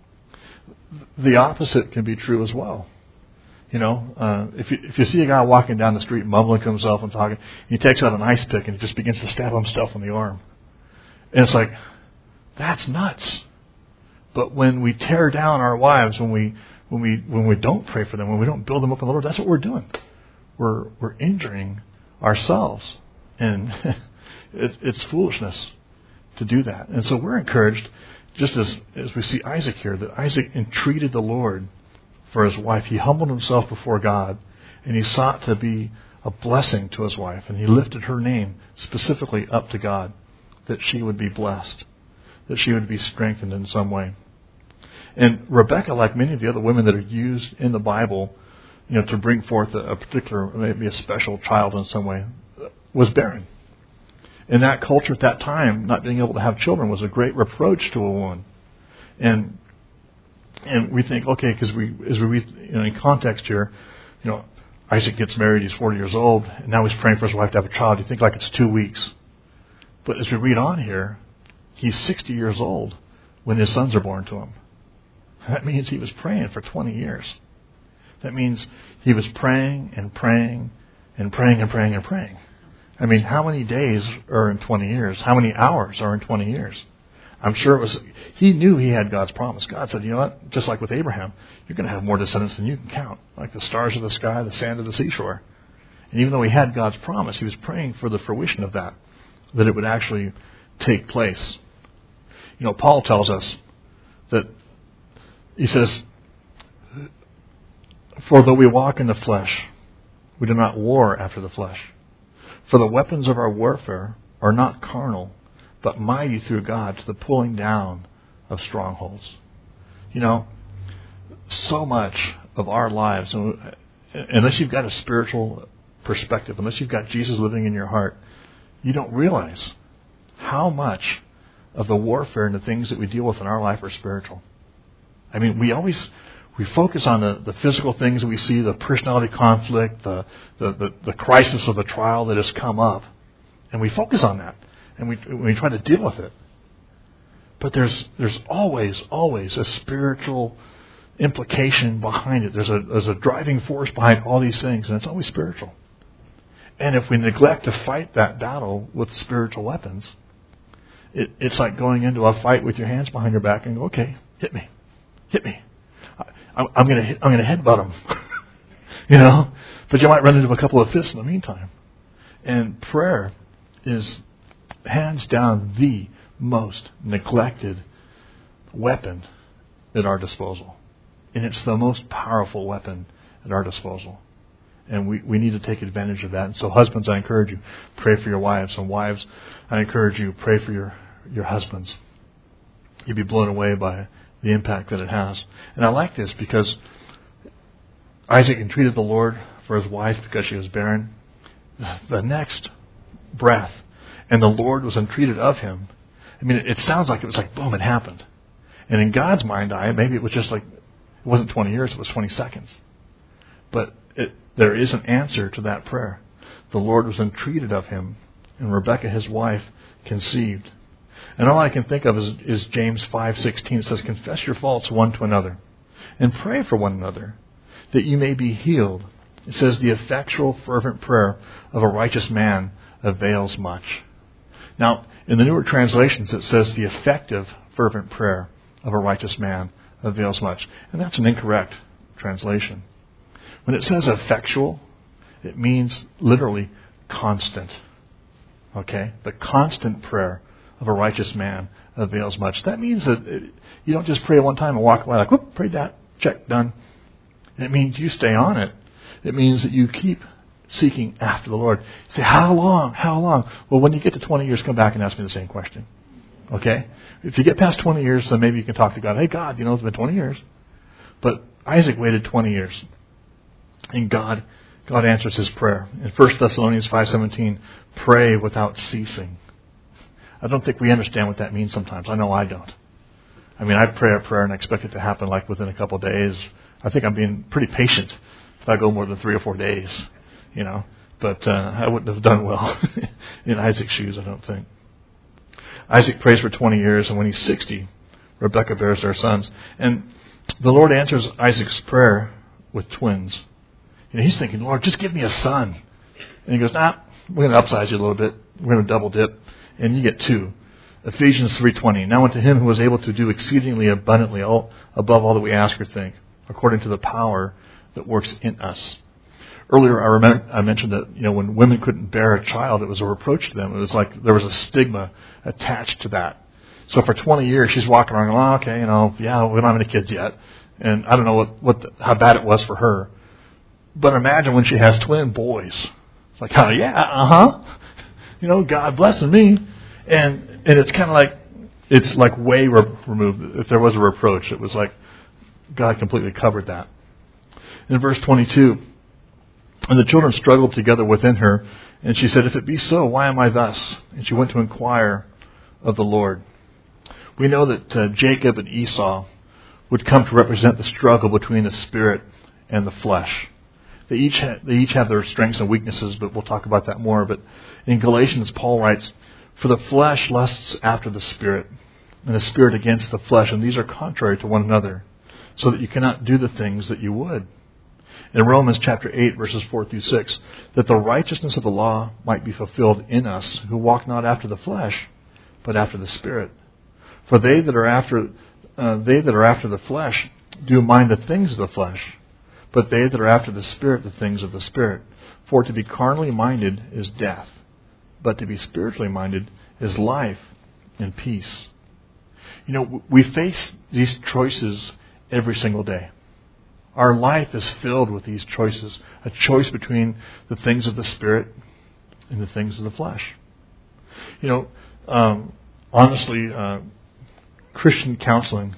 The opposite can be true as well. You know, uh, if you if you see a guy walking down the street mumbling to himself and talking, he takes out an ice pick and he just begins to stab himself in the arm, and it's like, that's nuts. But when we tear down our wives, when we when we when we don't pray for them, when we don't build them up in the Lord, that's what we're doing. We're we're injuring ourselves, and it, it's foolishness to do that. And so we're encouraged, just as as we see Isaac here, that Isaac entreated the Lord for his wife. He humbled himself before God, and he sought to be a blessing to his wife, and he lifted her name specifically up to God, that she would be blessed, that she would be strengthened in some way. And Rebecca, like many of the other women that are used in the Bible, you know, to bring forth a, a particular, maybe a special child in some way, was barren. In that culture at that time, not being able to have children was a great reproach to a woman. And and we think, okay, because we, as we read, you know, in context here, you know, Isaac gets married, he's forty years old, and now he's praying for his wife to have a child. You think like it's two weeks. But as we read on here, he's sixty years old when his sons are born to him. That means he was praying for twenty years. That means he was praying and praying and praying and praying and praying. I mean, how many days are in twenty years? How many hours are in twenty years? I'm sure it was, he knew he had God's promise. God said, you know what, just like with Abraham, you're going to have more descendants than you can count, like the stars of the sky, the sand of the seashore. And even though he had God's promise, he was praying for the fruition of that, that it would actually take place. You know, Paul tells us that, he says, for though we walk in the flesh, we do not war after the flesh. For the weapons of our warfare are not carnal, but mighty through God to the pulling down of strongholds. You know, so much of our lives, unless you've got a spiritual perspective, unless you've got Jesus living in your heart, you don't realize how much of the warfare and the things that we deal with in our life are spiritual. I mean, we always we focus on the, the physical things that we see, the personality conflict, the, the, the, the crisis of the trial that has come up, and we focus on that. And we we try to deal with it. But there's there's always, always a spiritual implication behind it. There's a there's a driving force behind all these things, and it's always spiritual. And if we neglect to fight that battle with spiritual weapons, it, it's like going into a fight with your hands behind your back and go, okay, hit me. Hit me. I, I'm going to I'm going to headbutt him. You know? But you might run into a couple of fists in the meantime. And prayer is hands down the most neglected weapon at our disposal. And it's the most powerful weapon at our disposal. And we, we need to take advantage of that. And so husbands, I encourage you, pray for your wives. And wives, I encourage you, pray for your, your husbands. You'd be blown away by the impact that it has. And I like this because Isaac entreated the Lord for his wife because she was barren. The next breath, and the Lord was entreated of him. I mean, it, it sounds like it was like, boom, it happened. And in God's mind eye, maybe it was just like, it wasn't twenty years, it was twenty seconds. But it, there is an answer to that prayer. The Lord was entreated of him, and Rebekah, his wife, conceived. And all I can think of is, is James five sixteen. It says, confess your faults one to another, and pray for one another, that you may be healed. It says, the effectual, fervent prayer of a righteous man avails much. Now, in the newer translations, it says, the effective, fervent prayer of a righteous man avails much. And that's an incorrect translation. When it says effectual, it means literally constant. Okay? The constant prayer of a righteous man avails much. That means that it, you don't just pray one time and walk away like, whoop, prayed that, check, done. It means you stay on it. It means that you keep seeking after the Lord. You say, how long? How long? Well, when you get to twenty years, come back and ask me the same question. Okay? If you get past twenty years, then maybe you can talk to God. Hey, God, you know, it's been twenty years. But Isaac waited twenty years. And God, God answers his prayer. In First Thessalonians five seventeen, pray without ceasing. I don't think we understand what that means sometimes. I know I don't. I mean, I pray a prayer and I expect it to happen like within a couple of days. I think I'm being pretty patient if I go more than three or four days, you know. But uh, I wouldn't have done well in Isaac's shoes, I don't think. Isaac prays for twenty years, and when he's sixty, Rebekah bears their sons. And the Lord answers Isaac's prayer with twins. You know, he's thinking, Lord, just give me a son. And he goes, nah, we're going to upsize you a little bit. We're going to double dip, and you get two. Ephesians three twenty. Now unto him who was able to do exceedingly abundantly all, above all that we ask or think, according to the power that works in us. Earlier, I, remember, I mentioned that, you know, when women couldn't bear a child, it was a reproach to them. It was like there was a stigma attached to that. So for twenty years, she's walking around going, oh, okay, you know, yeah, we don't have any kids yet. And I don't know what, what the, how bad it was for her. But imagine when she has twin boys. It's like, oh, yeah, uh-huh. You know, God blessing me. And and it's kind of like, it's like way re- removed. If there was a reproach, it was like God completely covered that. In verse twenty-two, and the children struggled together within her, and she said, if it be so, why am I thus? And she went to inquire of the Lord. We know that uh, Jacob and Esau would come to represent the struggle between the spirit and the flesh. They each ha- they each have their strengths and weaknesses, but we'll talk about that more. But in Galatians, Paul writes, for the flesh lusts after the spirit, and the spirit against the flesh, and these are contrary to one another, so that you cannot do the things that you would. In Romans chapter eight, verses four through six, that the righteousness of the law might be fulfilled in us, who walk not after the flesh, but after the Spirit. For they that are after uh, they that are after the flesh do mind the things of the flesh, but they that are after the Spirit the things of the Spirit. For to be carnally minded is death, but to be spiritually minded is life and peace. You know, we face these choices every single day. Our life is filled with these choices. A choice between the things of the Spirit and the things of the flesh. You know, um, honestly, uh, Christian counseling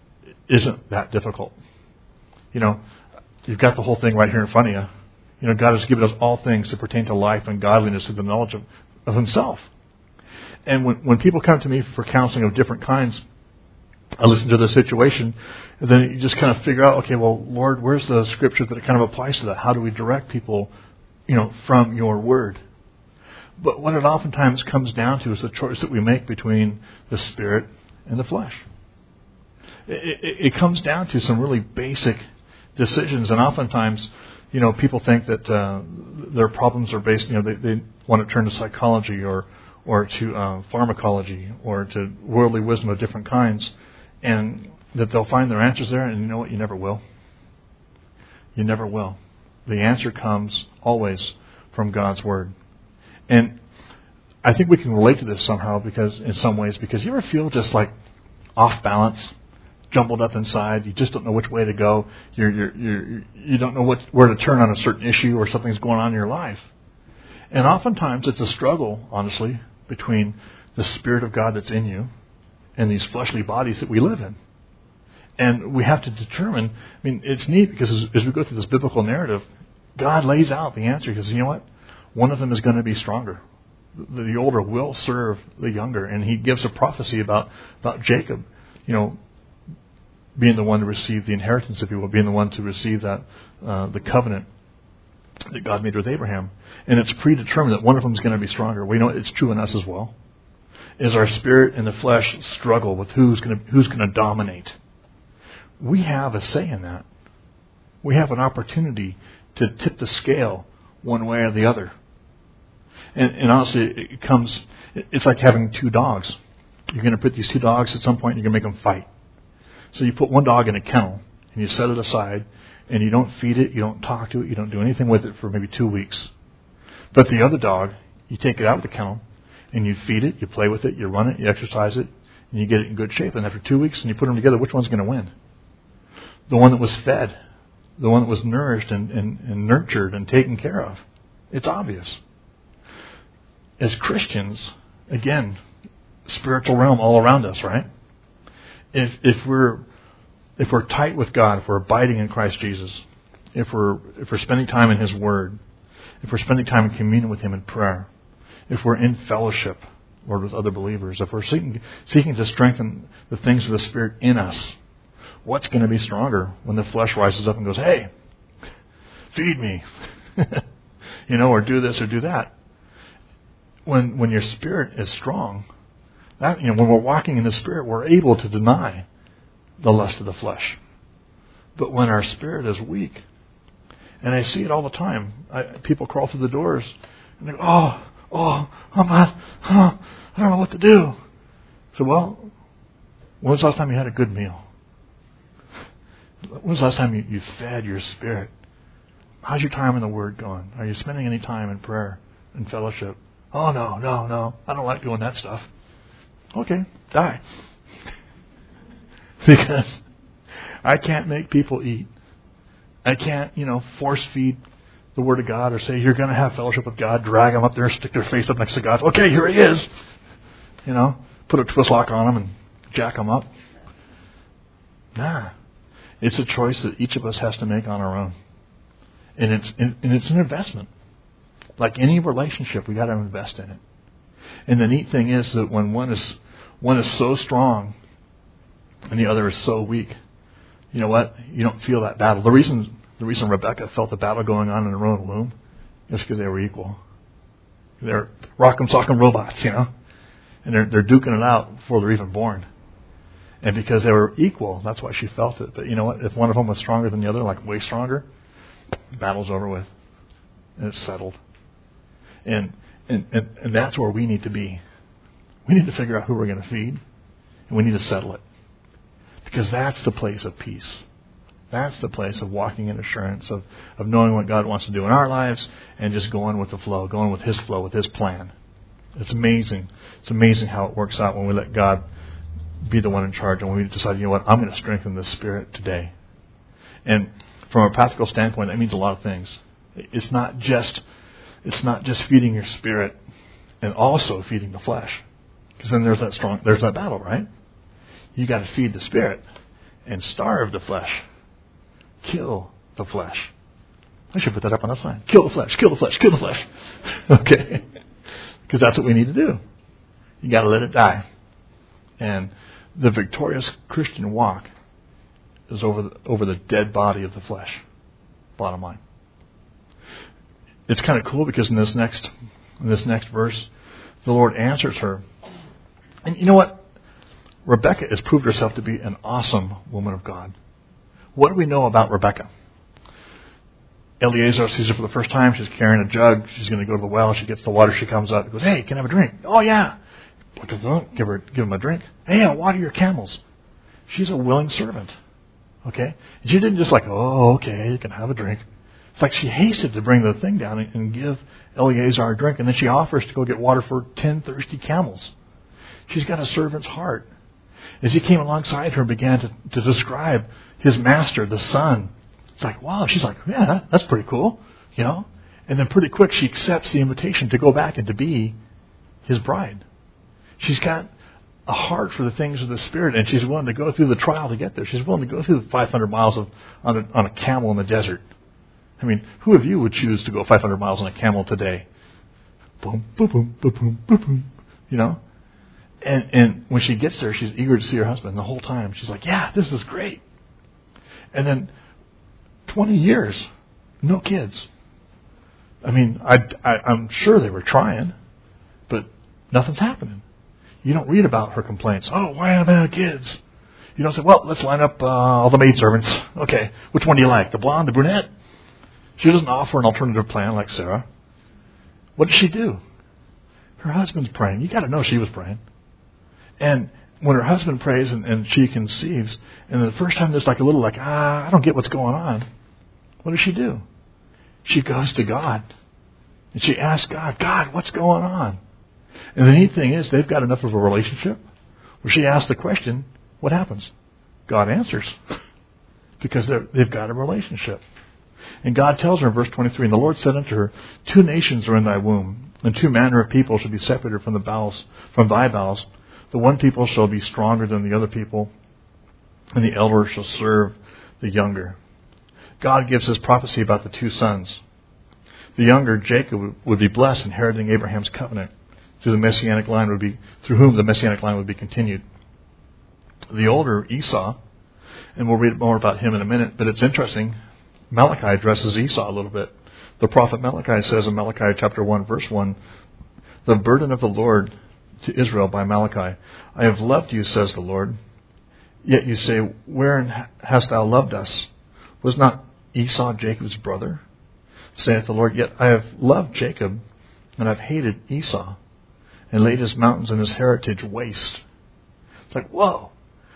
isn't that difficult. You know, you've got the whole thing right here in front of you. You know, God has given us all things that pertain to life and godliness and the knowledge of, of Himself. And when, when people come to me for counseling of different kinds, I listen to the situation, and then you just kind of figure out, okay, well, Lord, where's the scripture that it kind of applies to that? How do we direct people, you know, from your word? But what it oftentimes comes down to is the choice that we make between the Spirit and the flesh. It, it, it comes down to some really basic decisions, and oftentimes, you know, people think that uh, their problems are based, you know, they, they want to turn to psychology or or to uh, pharmacology or to worldly wisdom of different kinds, and that they'll find their answers there, and you know what? You never will. You never will. The answer comes always from God's Word. And I think we can relate to this somehow, because in some ways, because you ever feel just like off balance, jumbled up inside, you just don't know which way to go, you're, you're, you're, you don't know what, where to turn on a certain issue or something's going on in your life. And oftentimes it's a struggle, honestly, between the Spirit of God that's in you and these fleshly bodies that we live in. And we have to determine, I mean, it's neat because as, as we go through this biblical narrative, God lays out the answer. He says, you know what? One of them is going to be stronger. The, the older will serve the younger. And he gives a prophecy about, about Jacob, you know, being the one to receive the inheritance, if you will, being the one to receive that uh, the covenant that God made with Abraham. And it's predetermined that one of them is going to be stronger. We know it's true in us as well. As our spirit and the flesh struggle with who's going to who's going to dominate, we have a say in that. We have an opportunity to tip the scale one way or the other. And, and honestly, it comes. It's like having two dogs. You're going to put these two dogs at some point, and you're going to make them fight. So you put one dog in a kennel, and you set it aside, and you don't feed it, you don't talk to it, you don't do anything with it for maybe two weeks. But the other dog, you take it out of the kennel, and you feed it, you play with it, you run it, you exercise it, and you get it in good shape. And after two weeks, and you put them together, which one's going to win? The one that was fed, the one that was nourished and, and, and nurtured and taken care of. It's obvious. As Christians, again, spiritual realm all around us, right? If if we're if we're tight with God, if we're abiding in Christ Jesus, if we're if we're spending time in His Word, if we're spending time in communion with Him in prayer, if we're in fellowship, Lord, with other believers, if we're seeking seeking to strengthen the things of the Spirit in us, what's going to be stronger when the flesh rises up and goes, "Hey, feed me," you know, or do this or do that? When when your spirit is strong. That, you know, when we're walking in the Spirit, we're able to deny the lust of the flesh. But when our spirit is weak, and I see it all the time, I, people crawl through the doors and they go, "Oh, oh, I'm not, oh, I don't know what to do." So, well, when was the last time you had a good meal? When was the last time you, you fed your spirit? How's your time in the Word going? Are you spending any time in prayer and fellowship? Oh, no, no, no, I don't like doing that stuff. Okay, die. Because I can't make people eat. I can't, you know, force feed the Word of God or say, you're going to have fellowship with God, drag them up there, stick their face up next to God. Okay, here He is. You know, put a twist lock on them and jack them up. Nah. It's a choice that each of us has to make on our own. And it's, and it's an investment. Like any relationship, we got to invest in it. And the neat thing is that when one is one is so strong and the other is so weak, you know what? You don't feel that battle. The reason the reason Rebecca felt the battle going on in her own womb is because they were equal. They're rock'em sock'em robots, you know, and they're they're duking it out before they're even born. And because they were equal, that's why she felt it. But you know what? If one of them was stronger than the other, like way stronger, the battle's over with, and it's settled. And And, and and that's where we need to be. We need to figure out who we're going to feed, and we need to settle it. Because that's the place of peace. That's the place of walking in assurance, of, of knowing what God wants to do in our lives, and just going with the flow, going with His flow, with His plan. It's amazing. It's amazing how it works out when we let God be the one in charge, and when we decide, you know what, I'm going to strengthen this spirit today. And from a practical standpoint, that means a lot of things. It's not just... It's not just feeding your spirit and also feeding the flesh. Because then there's that strong, there's that battle, right? You got to feed the spirit and starve the flesh. Kill the flesh. I should put that up on a sign. Kill the flesh, kill the flesh, kill the flesh. Okay? Because that's what we need to do. You got to let it die. And the victorious Christian walk is over the, over the dead body of the flesh. Bottom line. It's kind of cool because in this next in this next verse, the Lord answers her. And you know what? Rebecca has proved herself to be an awesome woman of God. What do we know about Rebecca? Eliezer sees her for the first time. She's carrying a jug. She's going to go to the well. She gets the water. She comes up and goes, "Hey, can I have a drink?" "Oh, yeah." Give her, give him a drink. "Hey, I'll water your camels." She's a willing servant. Okay? She didn't just like, "Oh, okay, you can have a drink." It's like she hasted to bring the thing down and give Eliezer a drink, and then she offers to go get water for ten thirsty camels. She's got a servant's heart. As he came alongside her and began to, to describe his master, the son, it's like, wow, she's like, yeah, that, that's pretty cool, you know? And then pretty quick she accepts the invitation to go back and to be his bride. She's got a heart for the things of the Spirit, and she's willing to go through the trial to get there. She's willing to go through the five hundred miles of, on, a, on a camel in the desert. I mean, who of you would choose to go five hundred miles on a camel today? Boom, boom, boom, boom, boom, boom, boom. You know? And, and when she gets there, she's eager to see her husband the whole time. She's like, yeah, this is great. And then twenty years, no kids. I mean, I, I, I'm sure they were trying, but nothing's happening. You don't read about her complaints. Oh, why haven't I had kids? You don't say, well, let's line up uh, all the maidservants. Okay, which one do you like, the blonde, the brunette? She doesn't offer an alternative plan like Sarah. What does she do? Her husband's praying. You got to know she was praying. And when her husband prays and, and she conceives, and the first time there's like a little like, ah, I don't get what's going on. What does she do? She goes to God. And she asks God, God, what's going on? And the neat thing is they've got enough of a relationship where she asks the question, what happens? God answers. Because they've got a relationship. And God tells her in verse twenty-three, and the Lord said unto her, two nations are in thy womb, and two manner of people shall be separated from the bowels, from thy bowels. The one people shall be stronger than the other people, and the elder shall serve the younger. God gives this prophecy about the two sons. The younger, Jacob, would be blessed, inheriting Abraham's covenant, through the messianic line would be, through whom the messianic line would be continued. The older, Esau, and we'll read more about him in a minute, but it's interesting. Malachi addresses Esau a little bit. The prophet Malachi says in Malachi chapter one, verse one, the burden of the Lord to Israel by Malachi. I have loved you, says the Lord. Yet you say, wherein hast thou loved us? Was not Esau Jacob's brother? Saith the Lord, yet I have loved Jacob, and I've hated Esau, and laid his mountains and his heritage waste. It's like, whoa.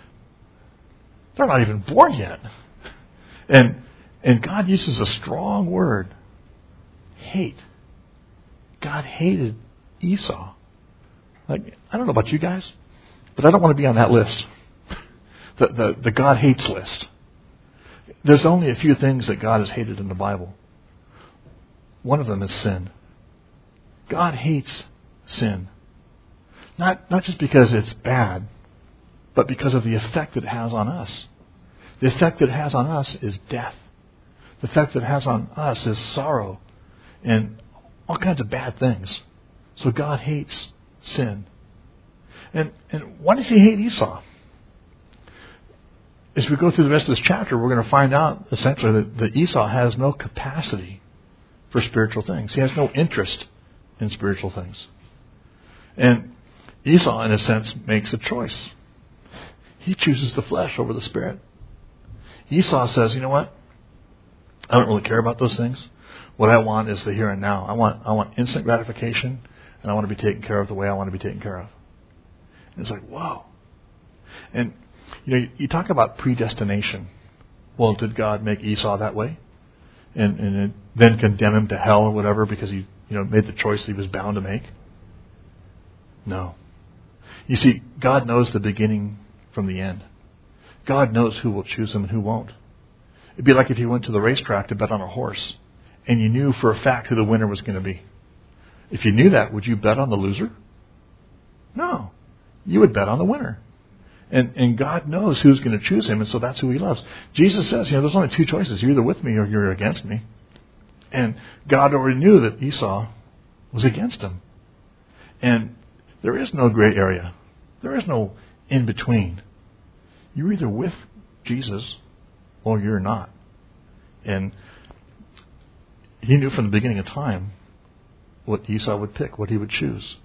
They're not even born yet. And and God uses a strong word. Hate. God hated Esau. Like, I don't know about you guys, but I don't want to be on that list. The, the, the God hates list. There's only a few things that God has hated in the Bible. One of them is sin. God hates sin. Not, not just because it's bad, but because of the effect that it has on us. The effect that it has on us is death. The effect that it has on us is sorrow and all kinds of bad things. So God hates sin. And, and why does he hate Esau? As we go through the rest of this chapter, we're going to find out essentially that, that Esau has no capacity for spiritual things. He has no interest in spiritual things. And Esau, in a sense, makes a choice. He chooses the flesh over the spirit. Esau says, you know what? I don't really care about those things. What I want is the here and now. I want I want instant gratification, and I want to be taken care of the way I want to be taken care of. And it's like, whoa. And you know, you, you talk about predestination. Well, did God make Esau that way? And, and then condemn him to hell or whatever because he you know made the choice he was bound to make? No. You see, God knows the beginning from the end. God knows who will choose him and who won't. It'd be like if you went to the racetrack to bet on a horse and you knew for a fact who the winner was going to be. If you knew that, would you bet on the loser? No. You would bet on the winner. And and God knows who's going to choose him, and so that's who he loves. Jesus says, you know, there's only two choices. You're either with me or you're against me. And God already knew that Esau was against him. And there is no gray area. There is no in between. You're either with Jesus or you're not. And he knew from the beginning of time what Esau would pick, what he would choose.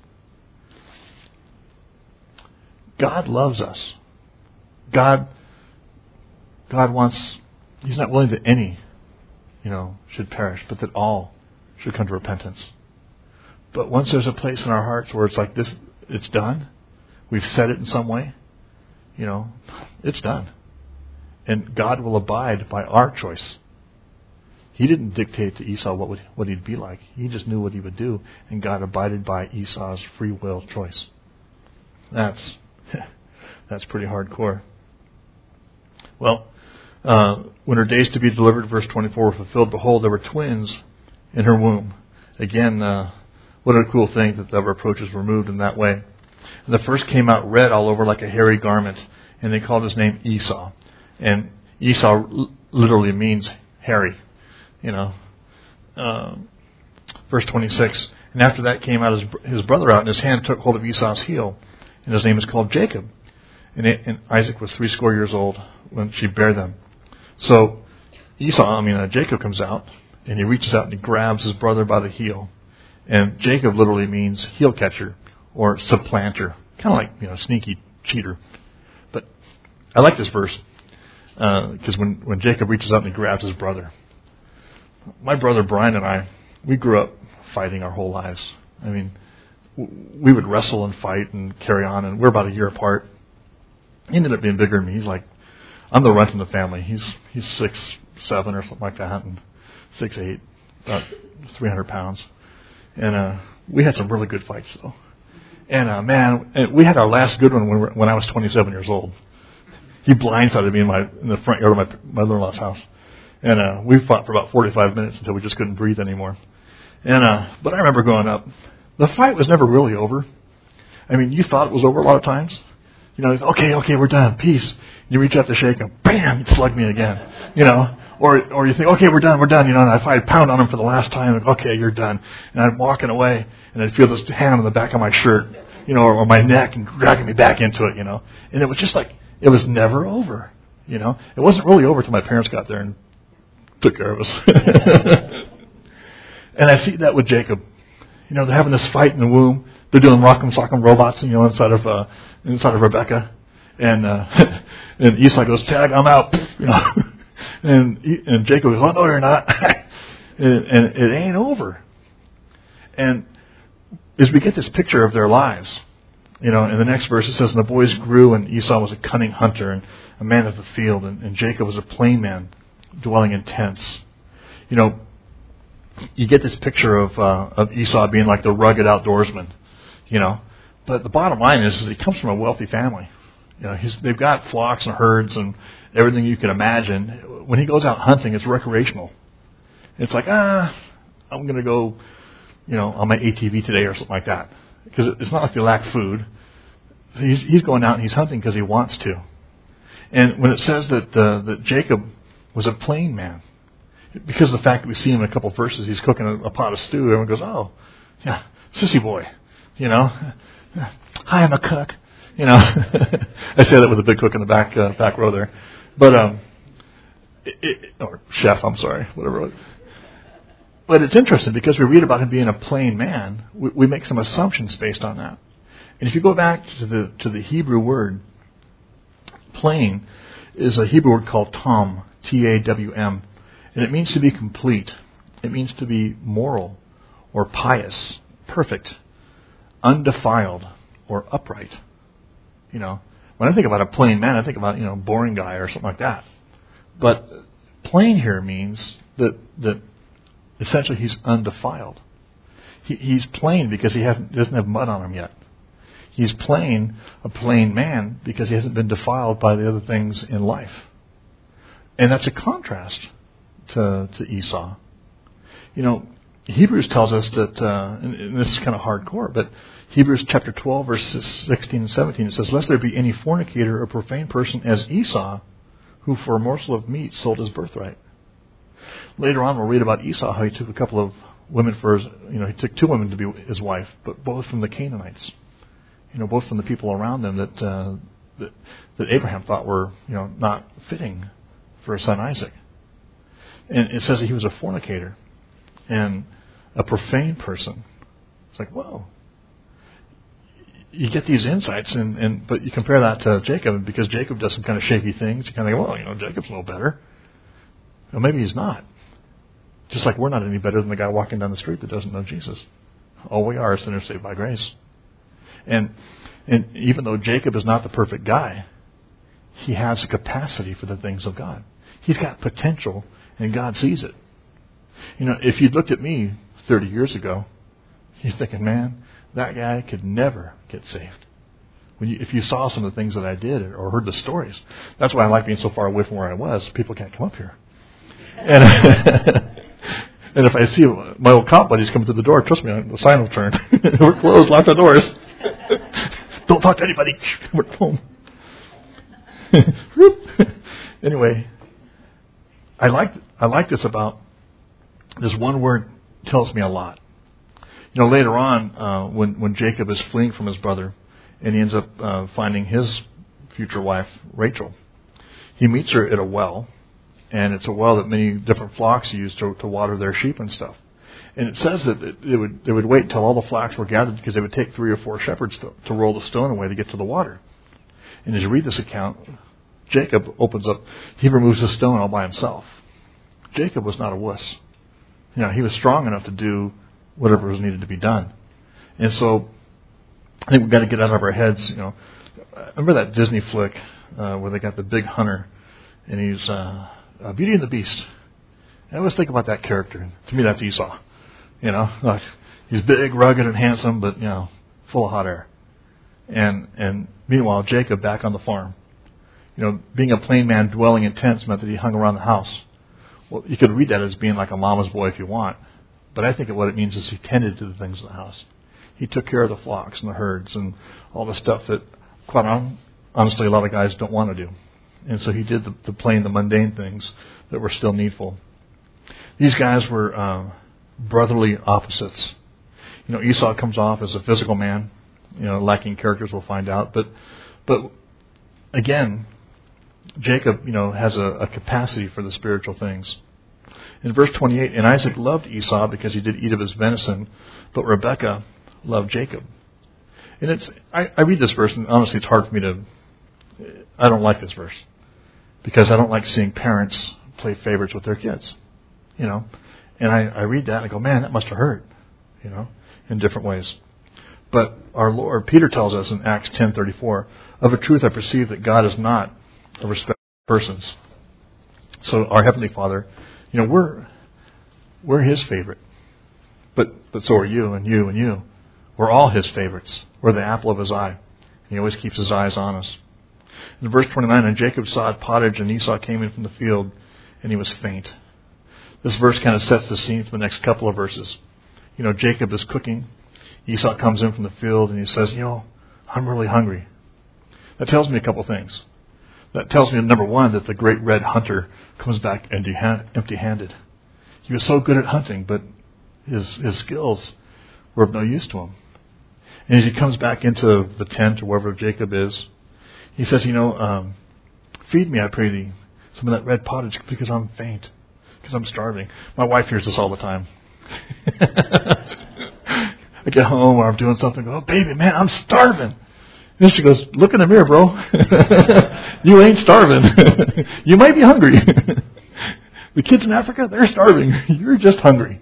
God loves us. God, God wants, he's not willing that any, you know, should perish, but that all should come to repentance. But once there's a place in our hearts where it's like this, it's done, we've said it in some way, you know, it's done. And God will abide by our choice. He didn't dictate to Esau what would, what he'd be like. He just knew what he would do, and God abided by Esau's free will choice. That's that's pretty hardcore. Well, uh, when her days to be delivered, verse twenty-four, were fulfilled, behold, there were twins in her womb. Again, uh, what a cool thing that the reproach is removed in that way. And the first came out red all over like a hairy garment, and they called his name Esau. And Esau l- literally means hairy, you know. Um, verse twenty-six, and after that came out his, his brother out, and his hand took hold of Esau's heel, and his name is called Jacob. And, it, and Isaac was three score years old when she bare them. So Esau, I mean uh, Jacob comes out, and he reaches out and he grabs his brother by the heel. And Jacob literally means heel catcher or supplanter, kind of like, you know, sneaky cheater. But I like this verse because uh, when, when Jacob reaches out and he grabs his brother. My brother Brian and I, we grew up fighting our whole lives. I mean, we would wrestle and fight and carry on, and we're about a year apart. He ended up being bigger than me. He's like, I'm the runt in the family. He's he's six seven or something like that, and six eight, about three hundred pounds. And uh, we had some really good fights, though. And uh, man, and we had our last good one when, we were, when I was twenty-seven years old. He blindsided me in my in the front yard of my my mother-in-law's house, and uh, we fought for about forty-five minutes until we just couldn't breathe anymore. And uh, but I remember growing up, the fight was never really over. I mean, you thought it was over a lot of times. You know, okay, okay, we're done, peace. You reach out to shake him, bam, you slug me again. You know, or or you think, okay, we're done, we're done. You know, and if I'd pound on him for the last time, like, okay, you're done. And I'm walking away, and I'd feel this hand on the back of my shirt, you know, or, or my neck, and dragging me back into it, you know. And it was just like, it was never over, you know. It wasn't really over till my parents got there and took care of us. And I see that with Jacob. You know, they're having this fight in the womb. They're doing rock'em sock'em robots, you know, inside of uh, inside of Rebecca, and uh, and Esau goes, "Tag, I'm out," you know, and and Jacob goes, "Oh no, you're not," and, and it ain't over. And as we get this picture of their lives, you know, in the next verse it says, "And the boys grew, and Esau was a cunning hunter and a man of the field, and, and Jacob was a plain man, dwelling in tents." You know, you get this picture of uh, of Esau being like the rugged outdoorsman. You know, but the bottom line is, is he comes from a wealthy family. You know, he's, they've got flocks and herds and everything you can imagine. When he goes out hunting, it's recreational. It's like, ah, I'm going to go, you know, on my A T V today or something like that. Because it's not like they lack food. He's, he's going out and he's hunting because he wants to. And when it says that uh, that Jacob was a plain man, because of the fact that we see him in a couple of verses, he's cooking a, a pot of stew, everyone goes, oh, yeah, sissy boy. You know, hi, I'm a cook. You know, I say that with a big cook in the back uh, back row there, but um, it, it, or chef, I'm sorry, whatever. But it's interesting because we read about him being a plain man. We, we make some assumptions based on that. And if you go back to the to the Hebrew word, plain is a Hebrew word called tam, T A W M, and it means to be complete. It means to be moral or pious, perfect, undefiled, or upright. You know, when I think about a plain man, I think about, you know, boring guy or something like that. But plain here means that that essentially he's undefiled. He, he's plain because he hasn't doesn't have mud on him yet. He's plain, a plain man, because he hasn't been defiled by the other things in life. And that's a contrast to to Esau. You know, Hebrews tells us that, uh, and, and this is kind of hardcore, but Hebrews chapter twelve, verses sixteen and seventeen, it says, "Lest there be any fornicator or profane person as Esau, who for a morsel of meat sold his birthright." Later on, we'll read about Esau, how he took a couple of women for his, you know, he took two women to be his wife, but both from the Canaanites. You know, both from the people around them that, uh, that, that Abraham thought were, you know, not fitting for his son Isaac. And it says that he was a fornicator and a profane person. It's like, whoa. You get these insights, and, and but you compare that to Jacob, and because Jacob does some kind of shaky things, you kind of go, well, you know, Jacob's no better. Well, maybe he's not. Just like we're not any better than the guy walking down the street that doesn't know Jesus. All we are is sinners saved by grace. And and even though Jacob is not the perfect guy, he has a capacity for the things of God. He's got potential, and God sees it. You know, if you'd looked at me thirty years ago, you're thinking, man, that guy could never get saved. When you, if you saw some of the things that I did or heard the stories, that's why I like being so far away from where I was. People can't come up here. And, and if I see my old cop buddies coming through the door, trust me, the sign will turn. We're closed, lock the doors. don't talk to anybody. We're home. Anyway, I like I like this about this one word tells me a lot. You know, later on, uh, when when Jacob is fleeing from his brother, and he ends up uh, finding his future wife, Rachel, he meets her at a well, and it's a well that many different flocks use to, to water their sheep and stuff. And it says that it, it would they would wait until all the flocks were gathered because they would take three or four shepherds to, to roll the stone away to get to the water. And as you read this account, Jacob opens up, he removes the stone all by himself. Jacob was not a wuss. You know, he was strong enough to do whatever was needed to be done. And so I think we've got to get out of our heads, you know. Remember that Disney flick uh, where they got the big hunter and he's uh, uh, Beauty and the Beast. I always think about that character. To me, that's Esau. You know, like he's big, rugged, and handsome, but, you know, full of hot air. And and meanwhile, Jacob back on the farm. You know, being a plain man dwelling in tents meant that he hung around the house. Well, you could read that as being like a mama's boy if you want. But I think what it means is he tended to the things of the house. He took care of the flocks and the herds and all the stuff that, quite honestly, a lot of guys don't want to do. And so he did the, the plain, the mundane things that were still needful. These guys were um, brotherly opposites. You know, Esau comes off as a physical man, you know, lacking characters, we'll find out. But, but again, Jacob, you know, has a, a capacity for the spiritual things. In verse twenty-eight, and Isaac loved Esau because he did eat of his venison, but Rebekah loved Jacob. And it's I, I read this verse, and honestly, it's hard for me to. I don't like this verse because I don't like seeing parents play favorites with their kids, you know. And I, I read that and I go, man, that must have hurt, you know, in different ways. But our Lord, Peter tells us in Acts ten thirty-four, of a truth I perceive that God is not a respecter of persons. So our Heavenly Father, you know, we're we're His favorite, but but so are you and you and you. We're all His favorites. We're the apple of His eye. And He always keeps His eyes on us. In verse twenty-nine, and Jacob sawed pottage, and Esau came in from the field, and he was faint. This verse kind of sets the scene for the next couple of verses. You know, Jacob is cooking. Esau comes in from the field, and he says, you know, I'm really hungry. That tells me a couple things. That tells me, number one, that the great red hunter comes back empty-handed. He was so good at hunting, but his his skills were of no use to him. And as he comes back into the tent or wherever Jacob is, he says, you know, um, feed me, I pray thee, some of that red pottage because I'm faint, because I'm starving. My wife hears this all the time. I get home or I'm doing something, I go, oh, baby, man, I'm starving. And she goes, look in the mirror, bro. You ain't starving. You might be hungry. The kids in Africa, they're starving. You're just hungry.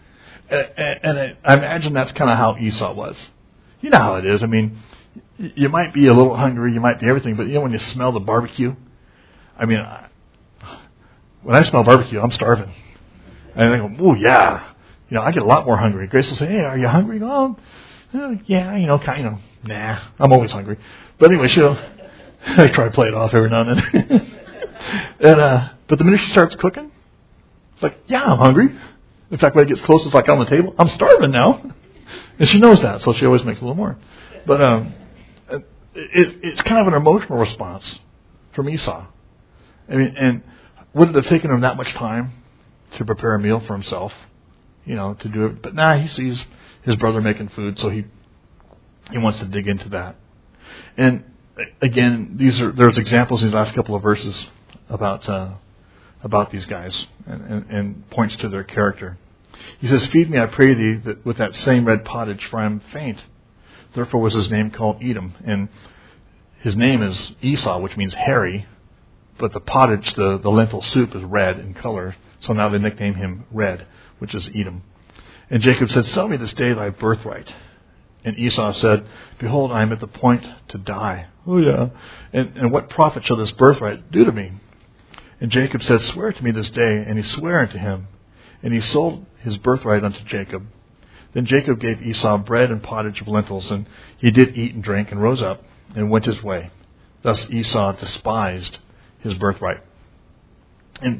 And I imagine that's kind of how Esau was. You know how it is. I mean, you might be a little hungry, you might be everything, but you know when you smell the barbecue? I mean, when I smell barbecue, I'm starving. And I go, oh, yeah. You know, I get a lot more hungry. Grace will say, hey, are you hungry? Oh, uh, yeah, you know, kind of. Nah, I'm always hungry. But anyway, she'll, I try to play it off every now and then. and, uh, but the minute she starts cooking, it's like, yeah, I'm hungry. In fact, when it gets close, it's like on the table, I'm starving now. And she knows that, so she always makes a little more. But um, it, it's kind of an emotional response from Esau. I mean, and would it have taken him that much time to prepare a meal for himself? You know, to do it. But nah, he sees his brother making food, so he he wants to dig into that. And again, these are there's examples in these last couple of verses about uh, about these guys and, and, and points to their character. He says, feed me, I pray thee, that with that same red pottage, for I am faint. Therefore was his name called Edom. And his name is Esau, which means hairy, but the pottage, the, the lentil soup, is red in color. So now they nickname him Red, which is Edom. And Jacob said, sell me this day thy birthright. And Esau said, behold, I am at the point to die. Oh, yeah. And, and what profit shall this birthright do to me? And Jacob said, swear to me this day. And he sware unto him. And he sold his birthright unto Jacob. Then Jacob gave Esau bread and pottage of lentils, and he did eat and drink, and rose up, and went his way. Thus Esau despised his birthright. And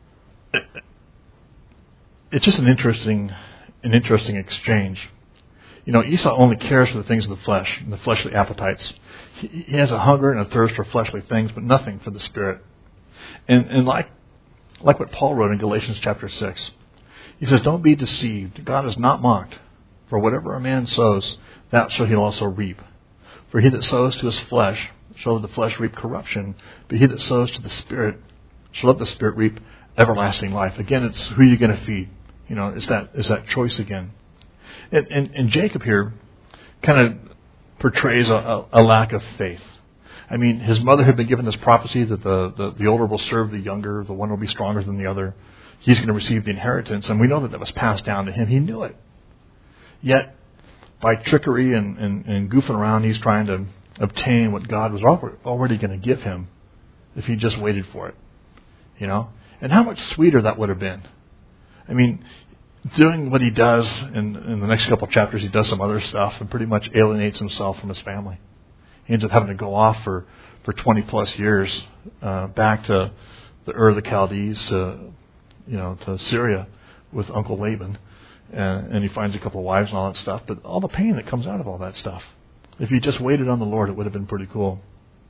it's just an interesting, an interesting exchange. You know, Esau only cares for the things of the flesh and the fleshly appetites. He, he has a hunger and a thirst for fleshly things, but nothing for the Spirit. And, and like, like what Paul wrote in Galatians chapter six, he says, don't be deceived. God is not mocked. For whatever a man sows, that shall he also reap. For he that sows to his flesh shall of the flesh reap corruption, but he that sows to the Spirit shall of the Spirit reap everlasting life. Again, it's who you're going to feed. You know, it's that, it's that choice again. And, and, and Jacob here kind of portrays a, a lack of faith. I mean, his mother had been given this prophecy that the, the, the older will serve the younger, the one will be stronger than the other. He's going to receive the inheritance, and we know that that was passed down to him. He knew it. Yet, by trickery and, and, and goofing around, he's trying to obtain what God was already going to give him if he just waited for it. You know? And how much sweeter that would have been. I mean, doing what he does in, in the next couple of chapters, he does some other stuff and pretty much alienates himself from his family. He ends up having to go off for, for twenty plus years uh, back to the Ur of the Chaldees, to, you know, to Syria with Uncle Laban. And, and he finds a couple of wives and all that stuff. But all the pain that comes out of all that stuff. If he just waited on the Lord, it would have been pretty cool.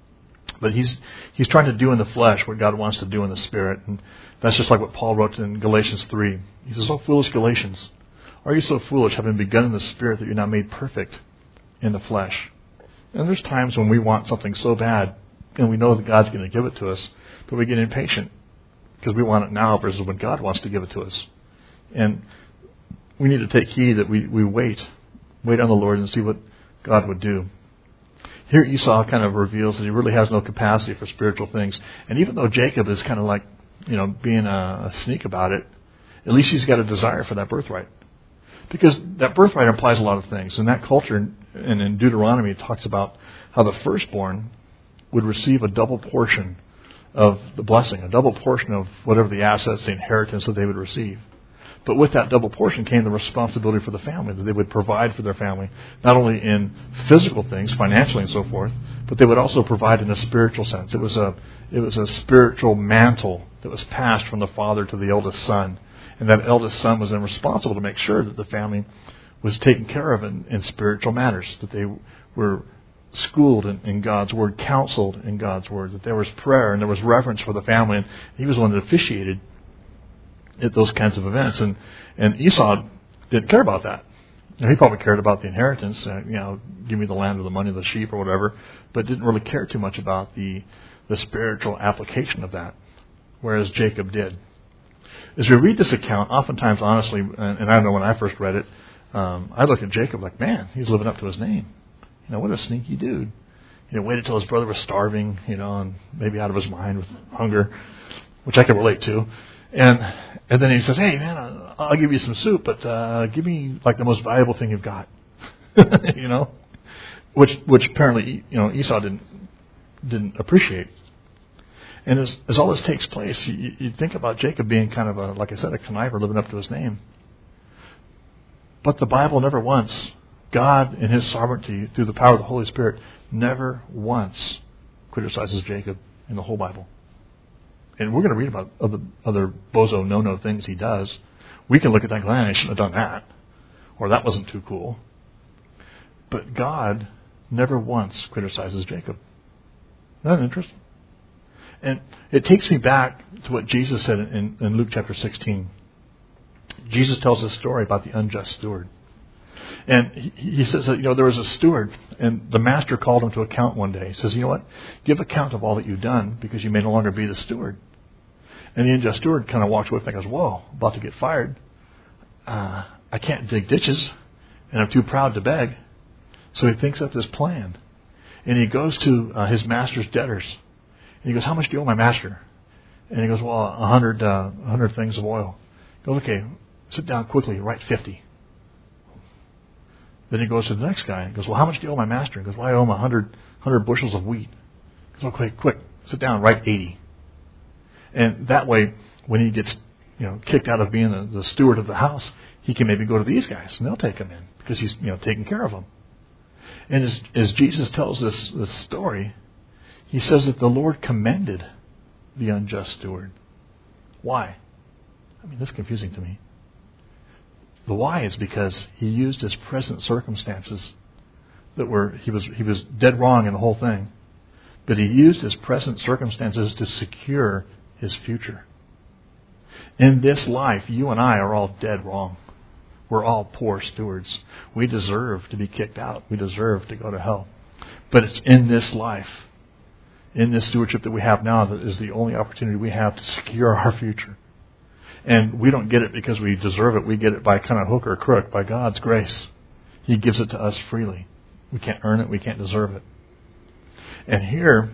But he's he's trying to do in the flesh what God wants to do in the Spirit. And that's just like what Paul wrote in Galatians three. He says, "Oh, foolish Galatians, are you so foolish, having begun in the Spirit, that you're not made perfect in the flesh?" And there's times when we want something so bad, and we know that God's going to give it to us, but we get impatient because we want it now versus when God wants to give it to us. And we need to take heed that we, we wait, wait on the Lord and see what God would do. Here Esau kind of reveals that he really has no capacity for spiritual things. And even though Jacob is kind of like, you know, being a, a sneak about it, at least he's got a desire for that birthright. Because that birthright implies a lot of things. In that culture, and in Deuteronomy, it talks about how the firstborn would receive a double portion of the blessing, a double portion of whatever the assets, the inheritance that they would receive. But with that double portion came the responsibility for the family, that they would provide for their family, not only in physical things, financially and so forth, but they would also provide in a spiritual sense. It was a it was a spiritual mantle that was passed from the father to the eldest son. And that eldest son was then responsible to make sure that the family was taken care of in, in spiritual matters, that they were schooled in, in God's Word, counseled in God's Word, that there was prayer and there was reverence for the family. And he was the one that officiated at those kinds of events. And, and Esau didn't care about that. You know, he probably cared about the inheritance, uh, you know, give me the land or the money, the sheep or whatever, but didn't really care too much about the, the spiritual application of that, whereas Jacob did. As we read this account, oftentimes, honestly, and, and I know when I first read it, um, I look at Jacob like, man, he's living up to his name. You know, what a sneaky dude. You know, waited till his brother was starving, you know, and maybe out of his mind with hunger, which I can relate to. And and then he says, hey, man, I'll, I'll give you some soup, but uh, give me like the most valuable thing you've got. You know, which which apparently, you know, Esau didn't didn't appreciate. And as, as all this takes place, you, you think about Jacob being kind of a, like I said, a conniver living up to his name. But the Bible never once, God in His sovereignty through the power of the Holy Spirit, never once criticizes Jacob in the whole Bible. And we're going to read about other, other bozo no-no things he does. We can look at that and go, I shouldn't have done that. Or that wasn't too cool. But God never once criticizes Jacob. Isn't that interesting? And it takes me back to what Jesus said in, in Luke chapter sixteen. Jesus tells a story about the unjust steward. And he, he says that, you know, there was a steward, and the master called him to account one day. He says, you know what? Give account of all that you've done, because you may no longer be the steward. And the unjust steward kind of walks away and goes, whoa, about to get fired. Uh, I can't dig ditches, and I'm too proud to beg. So he thinks up this plan. And he goes to uh, his master's debtors. And he goes, how much do you owe my master? And he goes, well, a hundred, uh, a hundred things of oil. He goes, okay, sit down quickly, write fifty. Then he goes to the next guy and goes, well, how much do you owe my master? He goes, well, I owe him a hundred, hundred bushels of wheat. He goes, okay, quick, sit down, write eighty. And that way, when he gets, you know, kicked out of being the, the steward of the house, he can maybe go to these guys and they'll take him in because he's, you know, taking care of them. And as, as Jesus tells this, this story, he says that the Lord commended the unjust steward. Why? I mean, that's confusing to me. The why is because he used his present circumstances that were, he was, he was dead wrong in the whole thing. But he used his present circumstances to secure his future. In this life, you and I are all dead wrong. We're all poor stewards. We deserve to be kicked out. We deserve to go to hell. But it's in this life, in this stewardship that we have now, that is the only opportunity we have to secure our future. And we don't get it because we deserve it. We get it by kind of hook or crook, by God's grace. He gives it to us freely. We can't earn it. We can't deserve it. And here,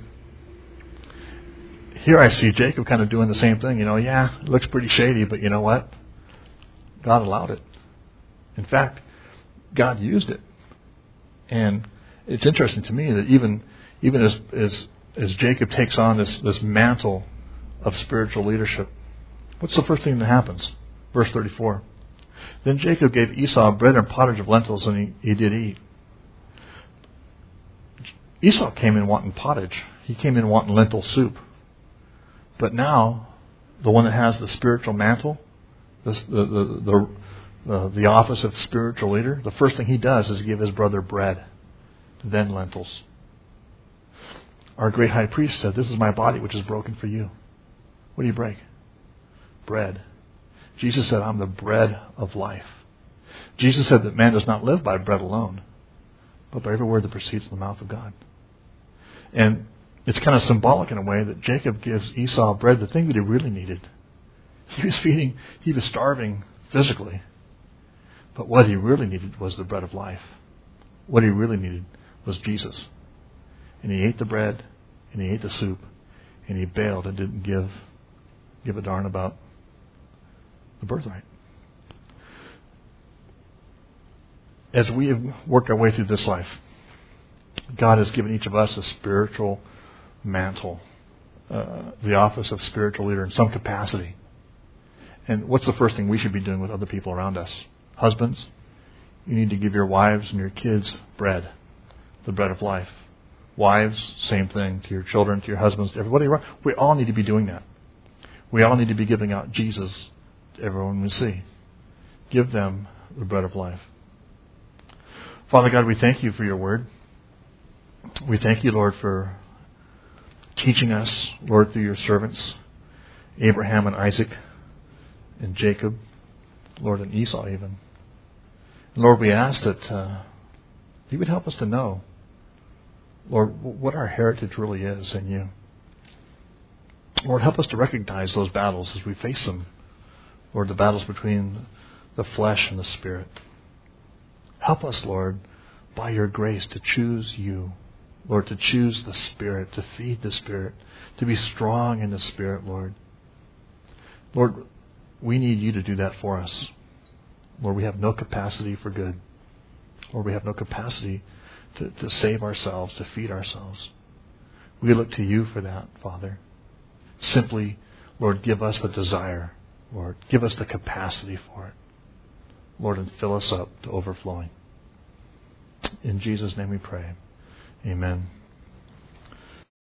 here I see Jacob kind of doing the same thing. You know, yeah, it looks pretty shady, but you know what? God allowed it. In fact, God used it. And it's interesting to me that even even as as, as Jacob takes on this, this mantle of spiritual leadership, what's the first thing that happens? Verse thirty-four. Then Jacob gave Esau bread and pottage of lentils, and he, he did eat. Esau came in wanting pottage. He came in wanting lentil soup. But now, the one that has the spiritual mantle, this, the, the, the, the, the office of spiritual leader, the first thing he does is give his brother bread, then lentils. Our great high priest said, "This is my body which is broken for you." What do you break? Bread. Jesus said, "I'm the bread of life." Jesus said that man does not live by bread alone, but by every word that proceeds from the mouth of God. And it's kind of symbolic in a way that Jacob gives Esau bread, the thing that he really needed. He was feeding, he was starving physically. But what he really needed was the bread of life. What he really needed was Jesus. And he ate the bread, and he ate the soup, and he bailed and didn't give, give a darn about the birthright. As we have worked our way through this life, God has given each of us a spiritual mantle, uh, the office of spiritual leader in some capacity. And what's the first thing we should be doing with other people around us? Husbands, you need to give your wives and your kids bread, the bread of life. Wives, same thing, to your children, to your husbands, to everybody around. We all need to be doing that. We all need to be giving out Jesus to everyone we see. Give them the bread of life. Father God, we thank you for your word. We thank you, Lord, for teaching us, Lord, through your servants, Abraham and Isaac and Jacob, Lord, and Esau even. And Lord, we ask that uh, you would help us to know, Lord, what our heritage really is in you. Lord, help us to recognize those battles as we face them. Lord, the battles between the flesh and the spirit. Help us, Lord, by your grace to choose you. Lord, to choose the Spirit, to feed the Spirit, to be strong in the Spirit, Lord. Lord, we need you to do that for us. Lord, we have no capacity for good. Lord, we have no capacity to, to save ourselves, to feed ourselves. We look to you for that, Father. Simply, Lord, give us the desire. Lord, give us the capacity for it. Lord, and fill us up to overflowing. In Jesus' name we pray. Amen.